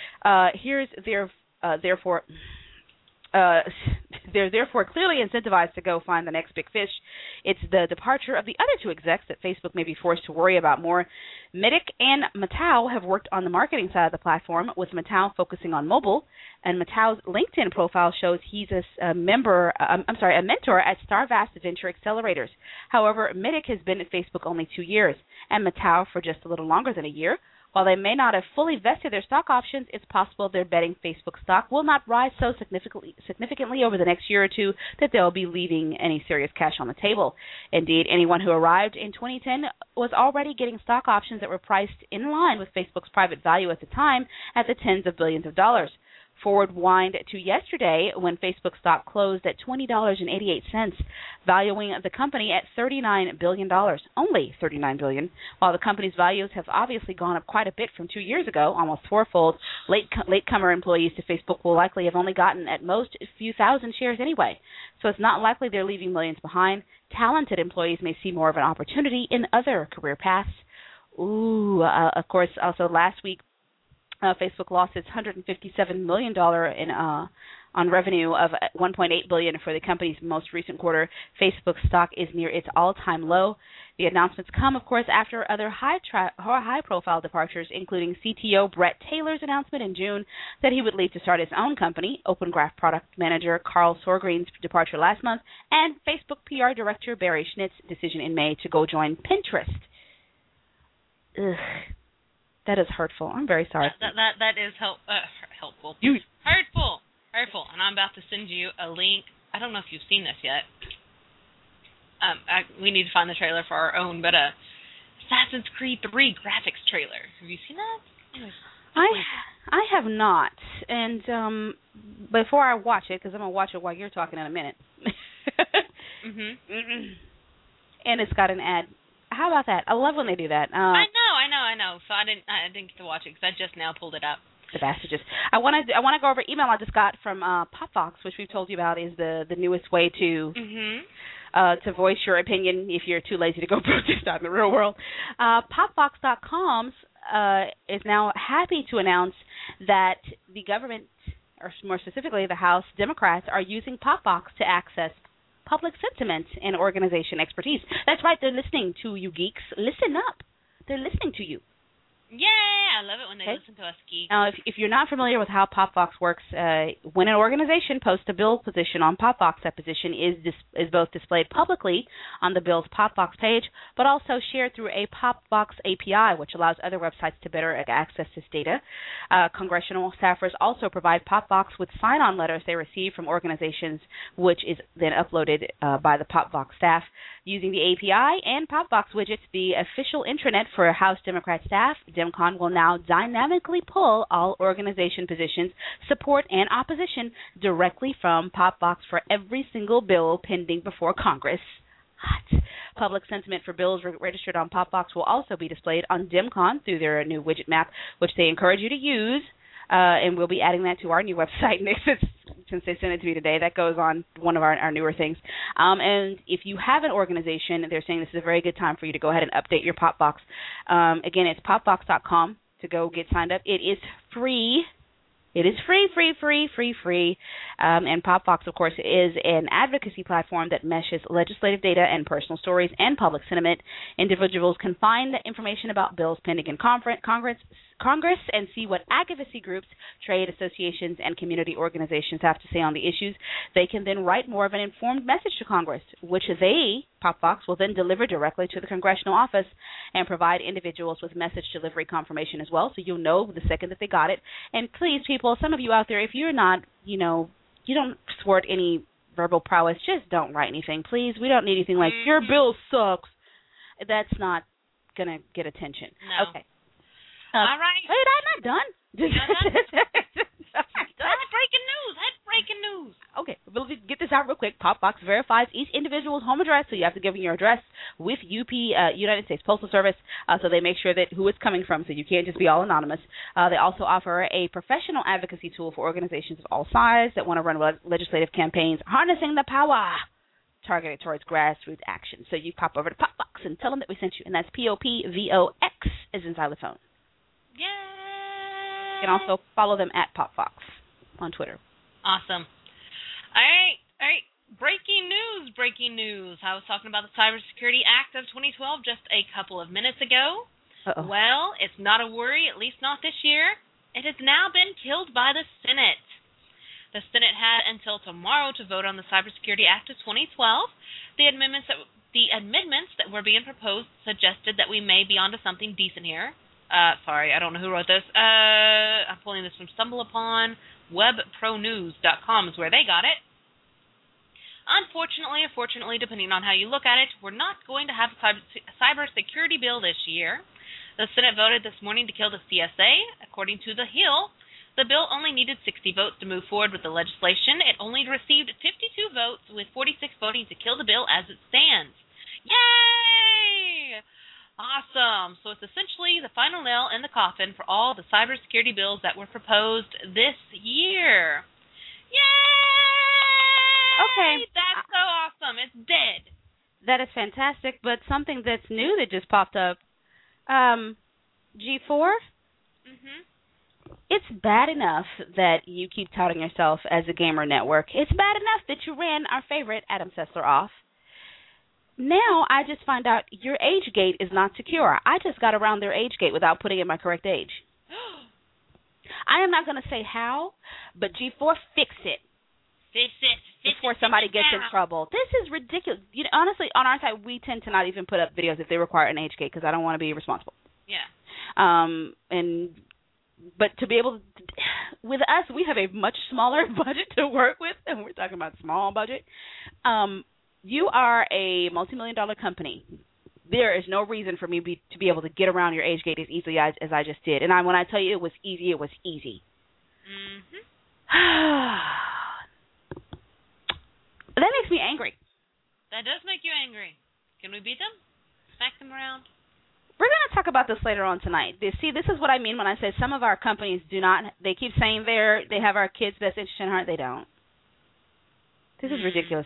They're therefore clearly incentivized to go find the next big fish. It's the departure of the other 2 execs that Facebook may be forced to worry about more. Mitrick and Montau have worked on the marketing side of the platform, with Montau focusing on mobile. And Matau's LinkedIn profile shows he's a mentor at Starvast Venture Accelerators. However, Mitrick has been at Facebook only 2 years, and Montau for just a little longer than a year. While they may not have fully vested their stock options, it's possible they're betting Facebook stock will not rise so significantly over the next year or 2 that they'll be leaving any serious cash on the table. Indeed, anyone who arrived in 2010 was already getting stock options that were priced in line with Facebook's private value at the time at the tens of billions of dollars. Forward wind to yesterday, when Facebook stock closed at $20.88, valuing the company at $39 billion, only $39 billion. While the company's values have obviously gone up quite a bit from 2 years ago, almost 4-fold, latecomer employees to Facebook will likely have only gotten at most a few thousand shares anyway. So it's not likely they're leaving millions behind. Talented employees may see more of an opportunity in other career paths. Of course, also last week, Facebook lost its $157 million on revenue of $1.8 billion for the company's most recent quarter. Facebook stock is near its all-time low. The announcements come, of course, after other high-profile departures, including CTO Brett Taylor's announcement in June that he would leave to start his own company, Open Graph product manager Carl Sorgreen's departure last month, and Facebook PR director Barry Schnitt's decision in May to go join Pinterest. Ugh. That is hurtful. I'm very sorry. That is helpful. Hurtful. And I'm about to send you a link. I don't know if you've seen this yet. We need to find the trailer for our own, but Assassin's Creed 3 graphics trailer. Have you seen that? Anyways, I have not. And before I watch it, because I'm going to watch it while you're talking in a minute. And it's got an ad. How about that? I love when they do that. I know. So I didn't get to watch it because I just now pulled it up. The bastards. I want to go over email I just got from PopVox, which we've told you about is the newest way to voice your opinion if you're too lazy to go protest out in the real world. PopVox.com is now happy to announce that the government, or more specifically the House Democrats, are using PopVox to access public sentiment and organization expertise. That's right, they're listening to you geeks. Listen up. They're listening to you. Yeah, I love it when they listen to us geeks. Now, if you're not familiar with how PopVox works, when an organization posts a bill position on PopVox, that position is both displayed publicly on the bill's PopVox page, but also shared through a PopVox API, which allows other websites to better access this data. Congressional staffers also provide PopVox with sign-on letters they receive from organizations, which is then uploaded by the PopVox staff. Using the API and PopVox widgets, the official intranet for House Democrat staff, DemCon will now dynamically pull all organization positions, support, and opposition directly from PopVox for every single bill pending before Congress. hot. Public sentiment for bills registered on PopBox will also be displayed on DimCon through their new widget map, which they encourage you to use. And we'll be adding that to our new website next, since they sent it to me today. That goes on one of our newer things. And if you have an organization, they're saying this is a very good time for you to go ahead and update your PopBox. Again, it's popbox.com to go get signed up. It is free. It is free. And PopBox, of course, is an advocacy platform that meshes legislative data and personal stories and public sentiment. Individuals can find information about bills pending in Congress and see what advocacy groups, trade associations, and community organizations have to say on the issues. They can then write more of an informed message to Congress, which they, PopBox, will then deliver directly to the congressional office and provide individuals with message delivery confirmation as well, so you'll know the second that they got it. And please, people, some of you out there, if you're not, you don't sport any verbal prowess, just don't write anything, please. We don't need anything like, your bill sucks. That's not going to get attention. No. Okay. All right. Wait, I'm not done. That's breaking news. Okay, we'll get this out real quick. PopBox verifies each individual's home address, so you have to give them your address with United States Postal Service, so they make sure that who it's coming from, so you can't just be all anonymous. They also offer a professional advocacy tool for organizations of all sizes that want to run legislative campaigns, harnessing the power targeted towards grassroots action. So you pop over to PopBox and tell them that we sent you, and that's POPVOX as in xylophone. Yay! You can also follow them at PopBox on Twitter. Awesome. All right. Breaking news. I was talking about the Cybersecurity Act of 2012 just a couple of minutes ago. Uh-oh. Well, it's not a worry, at least not this year. It has now been killed by the Senate. The Senate had until tomorrow to vote on the Cybersecurity Act of 2012. The amendments that were being proposed suggested that we may be onto something decent here. Sorry, I don't know who wrote this. I'm pulling this from StumbleUpon. WebProNews.com is where they got it. Unfortunately, or fortunately, depending on how you look at it, we're not going to have a cybersecurity bill this year. The Senate voted this morning to kill the CSA. According to The Hill, the bill only needed 60 votes to move forward with the legislation. It only received 52 votes, with 46 voting to kill the bill as it stands. Yay! Awesome. So it's essentially the final nail in the coffin for all the cybersecurity bills that were proposed this year. Yay! Okay. That's so awesome. It's dead. That is fantastic, but something that's new that just popped up, G4, it's bad enough that you keep touting yourself as a gamer network. It's bad enough that you ran our favorite Adam Sessler off. Now I just find out your age gate is not secure. I just got around their age gate without putting in my correct age. I am not going to say how, but G4, fix it. Fix it. Before somebody gets in trouble. This is ridiculous. Honestly, on our side, we tend to not even put up videos if they require an age gate because I don't want to be responsible. Yeah. But to be able to, with us, we have a much smaller budget to work with, and we're talking about small budget. You are a multi-million-dollar company. There is no reason for me to be able to get around your age gate as easily as I just did. And when I tell you it was easy, it was easy. That makes me angry. That does make you angry. Can we beat them? Smack them around? We're going to talk about this later on tonight. See, this is what I mean when I say some of our companies do not. They keep saying they have our kids' best interest in heart. They don't. This is ridiculous.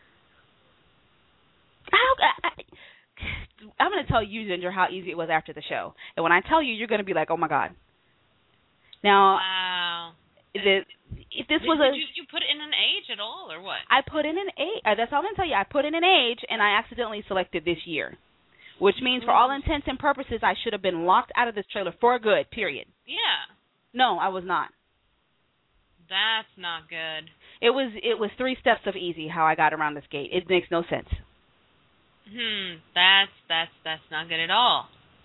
I'm going to tell you, Ginger, how easy it was after the show. And when I tell you, you're going to be like, oh, my God. Now, wow. If this was you put in an age at all, or what? I put in an age. That's all I'm going to tell you. I put in an age, and I accidentally selected this year, which means for all intents and purposes, I should have been locked out of this trailer for good, period. Yeah. No, I was not. That's not good. It was 3 steps of easy how I got around this gate. It makes no sense. That's not good at all.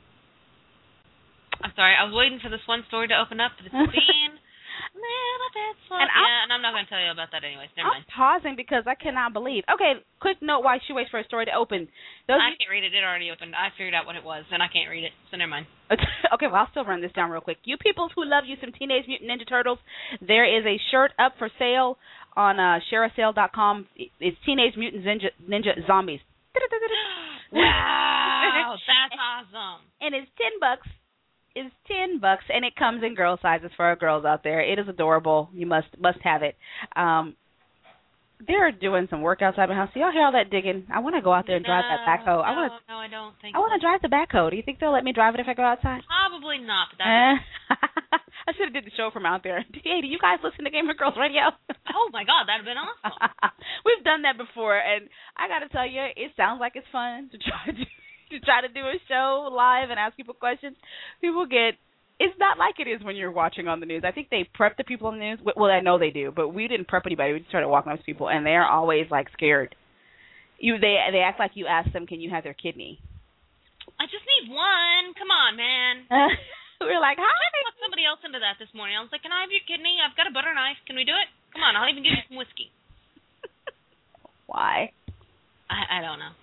I'm sorry. I was waiting for this one story to open up, but it's being a little bit slow. And I'm not going to tell you about that anyways. Never mind. I'm pausing because I cannot believe. Okay, quick note while she waits for a story to open. I can't read it. It already opened. I figured out what it was, and I can't read it, so never mind. Okay, well, I'll still run this down real quick. You people who love you some Teenage Mutant Ninja Turtles, there is a shirt up for sale on ShareASale.com. It's Teenage Mutant Ninja Zombies. Wow, that's awesome. And it's $10. It's $10, and it comes in girl sizes for our girls out there. It is adorable. You must have it. They're doing some work outside my house. Do y'all hear all that digging? I want to go out there and drive that backhoe. No, I don't think I want to drive the backhoe. Do you think they'll let me drive it if I go outside? Probably not. But I should have did the show from out there. Hey, do you guys listen to Gamer Girls Radio? Oh, my God, that would have been awesome. We've done that before, and I got to tell you, it sounds like it's fun to try to do a show live and ask people questions. It's not like it is when you're watching on the news. I think they prep the people on the news. Well, I know they do, but we didn't prep anybody. We just started walking up to people, and they're always, like, scared. They act like you asked them, can you have their kidney? I just need one. Come on, man. We're like, hi. I put somebody else into that this morning. I was like, can I have your kidney? I've got a butter knife. Can we do it? Come on, I'll even give you some whiskey. Why? I don't know.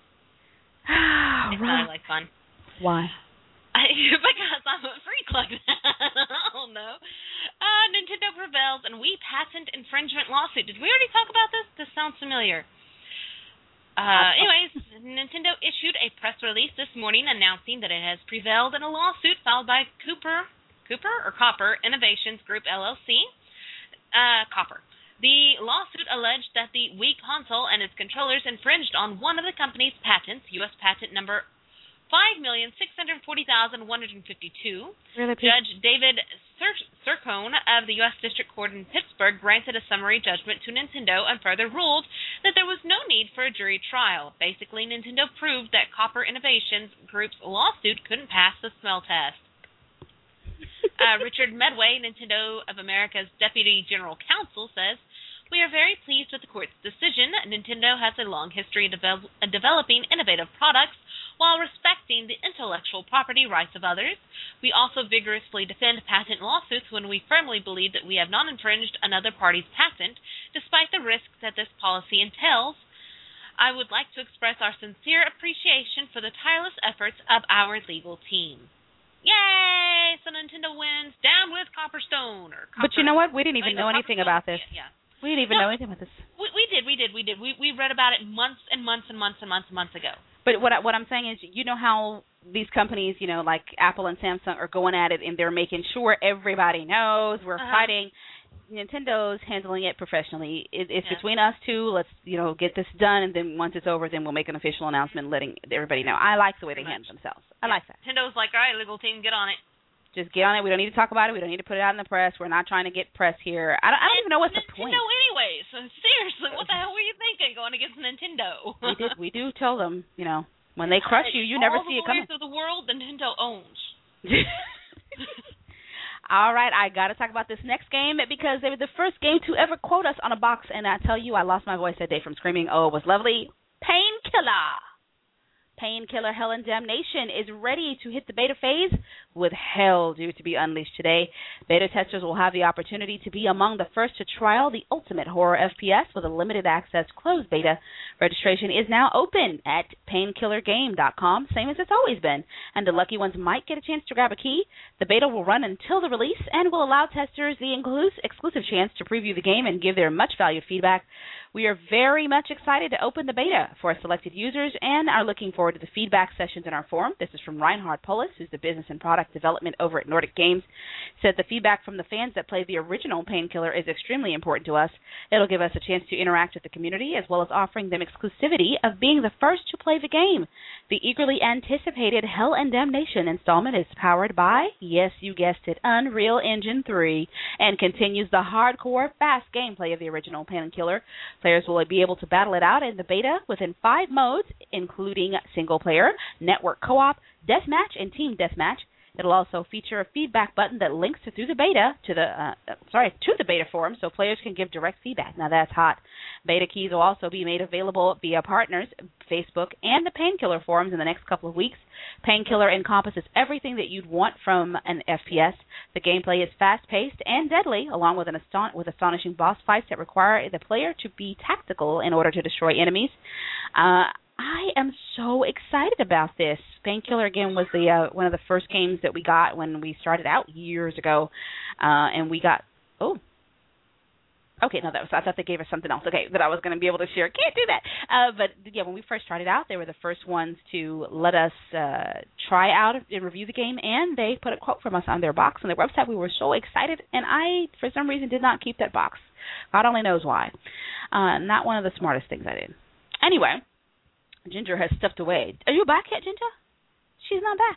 It Right. sounded like fun. Why? Because I'm a freak like that. I don't know. Nintendo prevails in Wii patent infringement lawsuit. Did we already talk about this? This sounds familiar. Anyways, Nintendo issued a press release this morning announcing that it has prevailed in a lawsuit filed by Copper Innovations Group LLC. Copper. The lawsuit alleged that the Wii console and its controllers infringed on one of the company's patents, U.S. patent number 5,640,152. Really? Judge David Sircone of the U.S. District Court in Pittsburgh granted a summary judgment to Nintendo and further ruled that there was no need for a jury trial. Basically, Nintendo proved that Copper Innovations Group's lawsuit couldn't pass the smell test. Richard Medway, Nintendo of America's Deputy General Counsel, says, "We are very pleased with the court's decision. Nintendo has a long history of developing innovative products while respecting the intellectual property rights of others. We also vigorously defend patent lawsuits when we firmly believe that we have not infringed another party's patent, despite the risks that this policy entails. I would like to express our sincere appreciation for the tireless efforts of our legal team." Yay! So Nintendo wins. Down with Copperstone. But you know what? We didn't even know anything about this. Yeah. We didn't even know anything about this. We did. We read about it months and months and months and months ago. But what I'm saying is, you know how these companies, you know, like Apple and Samsung are going at it and they're making sure everybody knows we're fighting. Nintendo's handling it professionally. It's between us two. Let's, get this done, and then once it's over, then we'll make an official announcement letting everybody know. I like the way they handle themselves. I like that. Nintendo's like, all right, legal team, get on it. Just get on it. We don't need to talk about it. We don't need to put it out in the press. We're not trying to get press here. I don't even know what's the point. Nintendo anyways. So seriously, what the hell were you thinking going against Nintendo? We do tell them, when they crush you, you never see it coming. All the lawyers of the world Nintendo owns. All right, I got to talk about this next game because they were the first game to ever quote us on a box, and I tell you, I lost my voice that day from screaming. Oh, it was lovely. Painkiller. Painkiller Hell and Damnation is ready to hit the beta phase with hell due to be unleashed today. Beta testers will have the opportunity to be among the first to trial the ultimate horror FPS with a limited access closed beta. Registration is now open at painkillergame.com, same as it's always been, and the lucky ones might get a chance to grab a key. The beta will run until the release and will allow testers the exclusive chance to preview the game and give their much valued feedback. We are very much excited to open the beta for selected users and are looking forward to the feedback sessions in our forum. This is from Reinhard Polis, who's the business and product development over at Nordic Games. Said the feedback from the fans that played the original Painkiller is extremely important to us. It'll give us a chance to interact with the community as well as offering them exclusivity of being the first to play the game. The eagerly anticipated Hell and Damnation installment is powered by, yes, you guessed it, Unreal Engine 3 and continues the hardcore, fast gameplay of the original Painkiller. Players will be able to battle it out in the beta within 5 modes, including single-player, network co-op, deathmatch, and team deathmatch. It'll also feature a feedback button that links through the beta to the beta forum, so players can give direct feedback. Now that's hot. Beta keys will also be made available via partners, Facebook, and the Painkiller forums in the next couple of weeks. Painkiller encompasses everything that you'd want from an FPS. The gameplay is fast-paced and deadly, along with astonishing boss fights that require the player to be tactical in order to destroy enemies. I am so excited about this. Painkiller, again, was the one of the first games that we got when we started out years ago, and we got Okay, no, I thought they gave us something else. Okay, that I was going to be able to share. Can't do that. But yeah, when we first started out, they were the first ones to let us try out and review the game, and they put a quote from us on their box on their website. We were so excited, and I, for some reason, did not keep that box. God only knows why. Not one of the smartest things I did. Anyway, Ginger has stepped away. Are you back yet, Ginger? She's not back.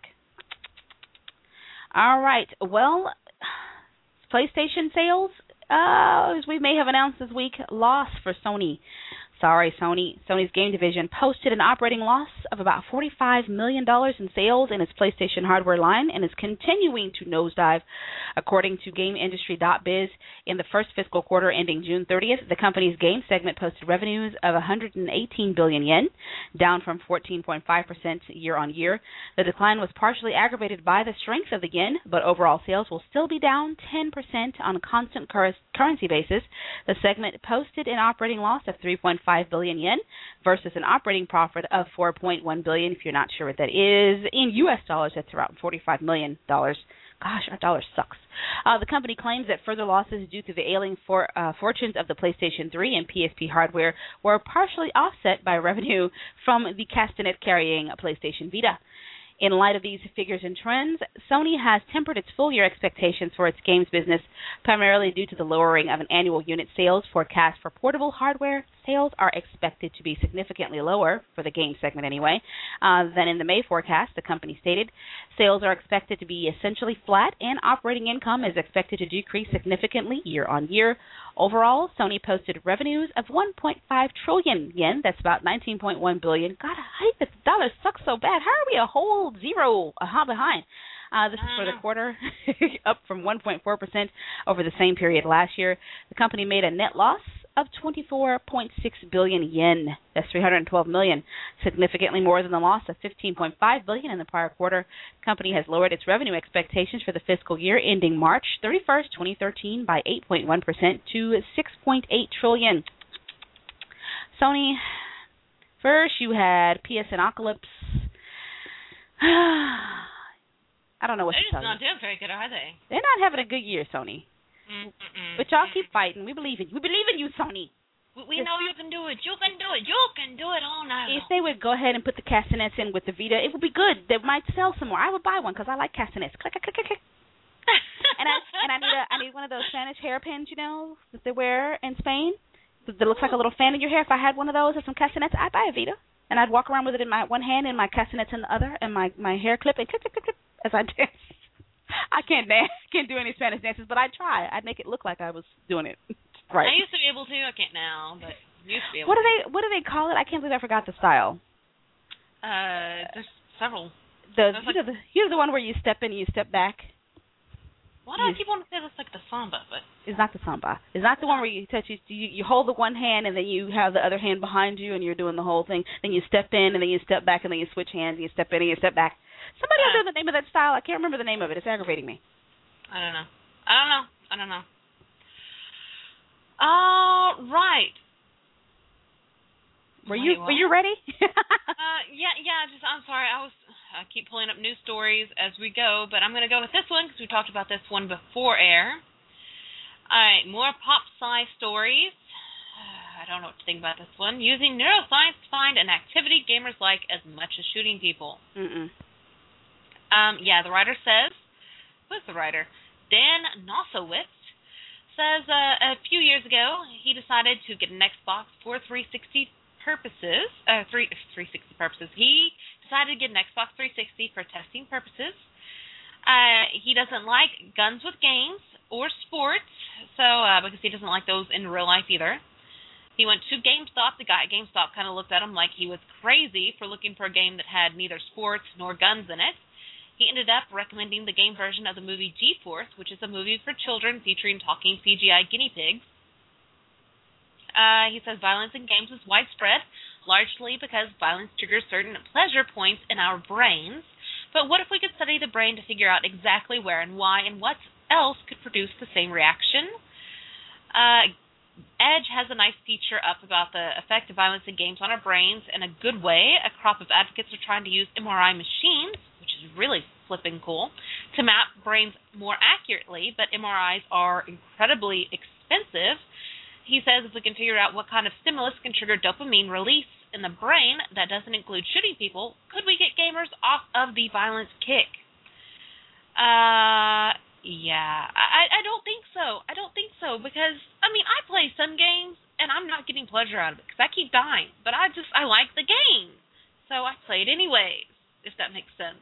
All right. Well, PlayStation sales, as we may have announced this week, loss for Sony. Sorry, Sony. Sony's game division posted an operating loss of about $45 million in sales in its PlayStation hardware line and is continuing to nosedive. According to GameIndustry.biz, in the first fiscal quarter ending June 30th, the company's game segment posted revenues of 118 billion yen, down from 14.5% year-on-year. The decline was partially aggravated by the strength of the yen, but overall sales will still be down 10% on a constant currency basis. The segment posted an operating loss of 3.5 billion yen versus an operating profit of 4.1 billion. If you're not sure what that is, in U.S. dollars, that's around $45 million. Gosh, our dollar sucks. The company claims that further losses due to the ailing fortunes of the PlayStation 3 and PSP hardware were partially offset by revenue from the castanet carrying PlayStation Vita. In light of these figures and trends, Sony has tempered its full-year expectations for its games business, primarily due to the lowering of an annual unit sales forecast for portable hardware. Sales are expected to be significantly lower, for the game segment anyway, than in the May forecast, the company stated. Sales are expected to be essentially flat, and operating income is expected to decrease significantly year-on-year. Overall, Sony posted revenues of 1.5 trillion yen. That's about 19.1 billion. God, I hate that the dollar sucks so bad. How are we a whole zero behind? This is for the quarter, up from 1.4% over the same period last year. The company made a net loss of 24.6 billion yen. That's 312 million, significantly more than the loss of 15.5 billion in the prior quarter. The company has lowered its revenue expectations for the fiscal year ending March 31st, 2013 by 8.1% to 6.8 trillion. Sony, first you had PSN Apocalypse. I don't know what to tell you. They're just not doing very good, are they? They're not having a good year, Sony. But y'all keep fighting. We believe in you. We believe in you, Sony. We know you can do it. You can do it. You can do it all night. If they would go ahead and put the castanets in with the Vita, it would be good. They might sell some more. I would buy one because I like castanets. Click, click, click, click. And I need one of those Spanish hairpins, you know, that they wear in Spain. That looks like a little fan in your hair. If I had one of those and some castanets, I'd buy a Vita. And I'd walk around with it in my one hand and my castanets in the other, and my hair clip and clip, clip, clip, clip as I dance. I can't dance, can't do any Spanish dances, but I'd try. I'd make it look like I was doing it right. I used to be able to. I can't now, but used to be able. What do they call it? I can't believe I forgot the style. There's several. Here's the one where you step in and you step back. Why do I keep wanting to say that's like the samba? But it's not the samba. It's not the one where you touch. You hold the one hand and then you have the other hand behind you and you're doing the whole thing. Then you step in and then you step back and then you switch hands and you step in and you step back. Somebody else know the name of that style. I can't remember the name of it. It's aggravating me. I don't know. All right. Were you ready? Yeah. Just I'm sorry. I keep pulling up news stories as we go, but I'm going to go with this one because we talked about this one before air. All right, more pop sci stories. I don't know what to think about this one. Using neuroscience to find an activity gamers like as much as shooting people. The writer says, who's the writer? Dan Nosowitz says a few years ago he decided to get an Xbox for 360 purposes. 360 purposes. He decided to get an Xbox 360 for testing purposes. He doesn't like guns with games or sports, so because he doesn't like those in real life either. He went to GameStop. The guy at GameStop kind of looked at him like he was crazy for looking for a game that had neither sports nor guns in it. He ended up recommending the game version of the movie G-Force, which is a movie for children featuring talking CGI guinea pigs. He says violence in games is widespread, largely because violence triggers certain pleasure points in our brains. But what if we could study the brain to figure out exactly where and why and what else could produce the same reaction? Edge has a nice feature up about the effect of violence in games on our brains in a good way. A crop of advocates are trying to use MRI machines, which is really flipping cool, to map brains more accurately, but MRIs are incredibly expensive. He says if we can figure out what kind of stimulus can trigger dopamine release in the brain that doesn't include shooting people, could we get gamers off of the violence kick? Yeah, I don't think so. I don't think so because, I mean, I play some games and I'm not getting pleasure out of it because I keep dying, but I like the game. So I play it anyways, if that makes sense.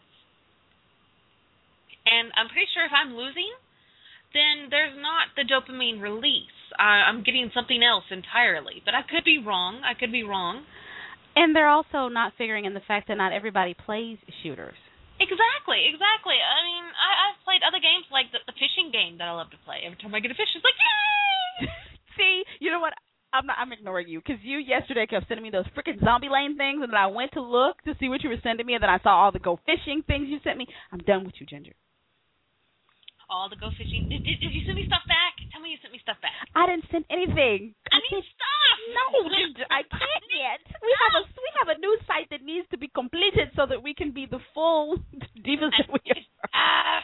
And I'm pretty sure if I'm losing, then there's not the dopamine release. I'm getting something else entirely. But I could be wrong. And they're also not figuring in the fact that not everybody plays shooters. Exactly. I mean, I've played other games like the fishing game that I love to play. Every time I get a fish, it's like, yay! See, you know what? I'm ignoring you because you yesterday kept sending me those freaking zombie lane things, and then I went to look to see what you were sending me, and then I saw all the go fishing things you sent me. I'm done with you, Ginger. All the go fishing. Did you send me stuff back? Tell me you sent me stuff back. I didn't send anything. I need stuff. No, Ginger, I can't yet. We have a new site that needs to be completed so that we can be the full divas that we are. I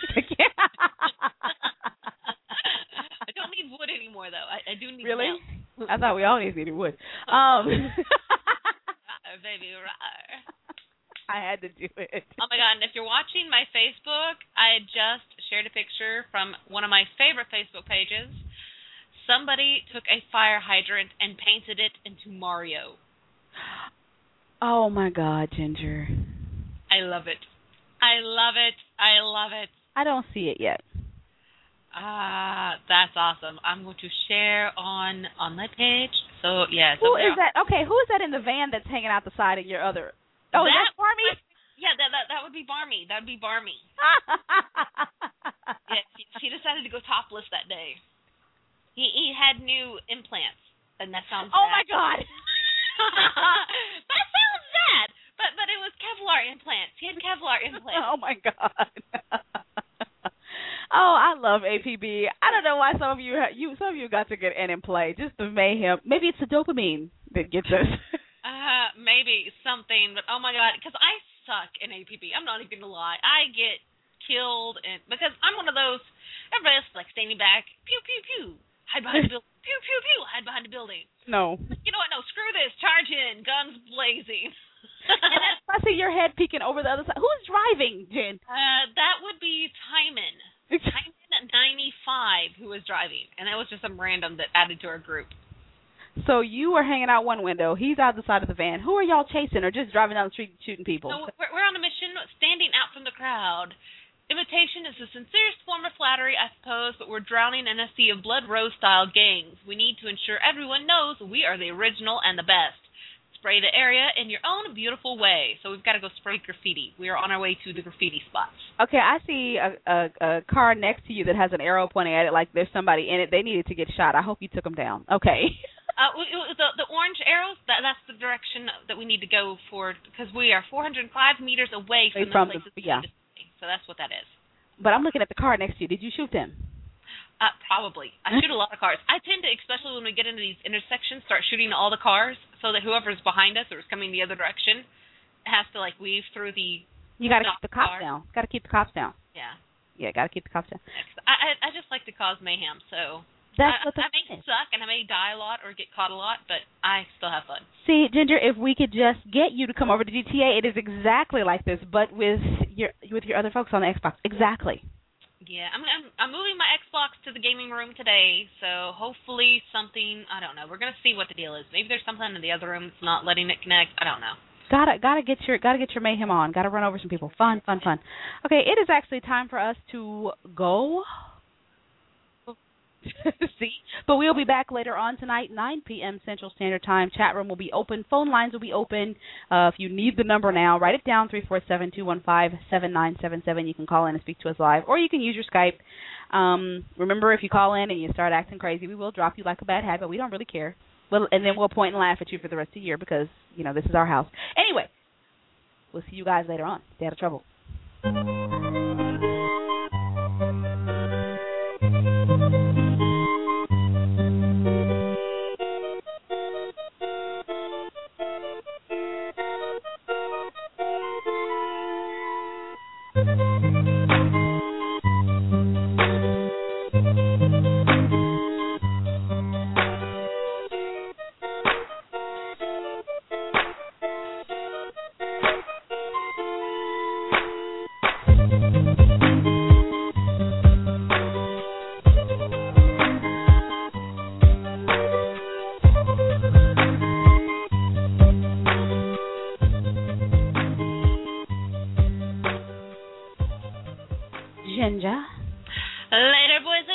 don't need wood anymore, though. I do need really? milk. I thought we always needed wood. Baby, I had to do it. Oh, my God. And if you're watching my Facebook, I just shared a picture from one of my favorite Facebook pages. Somebody took a fire hydrant and painted it into Mario. Oh, my God, Ginger. I love it. I love it. I don't see it yet. That's awesome. I'm going to share on my page. So, yeah. Who is that? Okay, who is that in the van that's hanging out the side of your other... Oh, is that Barmy? Yeah, that would be Barmy. That would be Barmy. Yeah, she decided to go topless that day. He had new implants, and that sounds Oh, bad. my God. That sounds bad. But it was Kevlar implants. He had Kevlar implants. Oh, my God. Oh, I love APB. I don't know why some of you got to get in and play. Just the mayhem. Maybe it's the dopamine that gets us. Maybe something, but oh my God, because I suck in APB. I'm not even gonna lie. I get killed, because I'm one of those. Everybody's like standing back, pew pew pew, hide behind the building, pew pew pew, hide behind the building. No. You know what? No, screw this. Charge in, guns blazing. And then I see your head peeking over the other side. Who's driving, Jen? That would be Timon. Timon 95 who was driving, and that was just some random that added to our group. So you were hanging out one window. He's out the side of the van. Who are y'all chasing, or just driving down the street shooting people? No, we're on a mission, standing out from the crowd. Imitation is the sincerest form of flattery, I suppose, but we're drowning in a sea of blood rose-style gangs. We need to ensure everyone knows we are the original and the best. Spray the area in your own beautiful way. So we've got to go spray graffiti. We are on our way to the graffiti spots. Okay, I see a car next to you that has an arrow pointing at it like there's somebody in it. They needed to get shot. I hope you took them down. Okay. The orange arrows, that's the direction that we need to go for, because we are 405 meters away from the places. Yeah. So that's what that is. But I'm looking at the car next to you. Did you shoot them? Probably. I shoot a lot of cars. I tend to, especially when we get into these intersections, start shooting all the cars so that whoever's behind us or is coming the other direction has to, like, weave through the... You got to keep the cops down. Got to keep the cops down. Yeah. Yeah, got to keep the cops down. I just like to cause mayhem, so... I may suck and I may die a lot or get caught a lot, but I still have fun. See, Ginger, if we could just get you to come over to GTA, it is exactly like this, but with your other folks on the Xbox. Exactly. Yeah, I'm moving my Xbox to the gaming room today, so hopefully something, I don't know. We're gonna see what the deal is. Maybe there's something in the other room that's not letting it connect. I don't know. Gotta get your mayhem on. Gotta run over some people. Fun. Okay, it is actually time for us to go. See? But we'll be back later on tonight, 9 p.m. Central Standard Time. Chat room will be open. Phone lines will be open. If you need the number now, write it down, 347-215-7977. You can call in and speak to us live, or you can use your Skype. Remember, if you call in and you start acting crazy, we will drop you like a bad habit. We don't really care. And then we'll point and laugh at you for the rest of the year because, this is our house. Anyway, we'll see you guys later on. Stay out of trouble. Ginger. Later, boys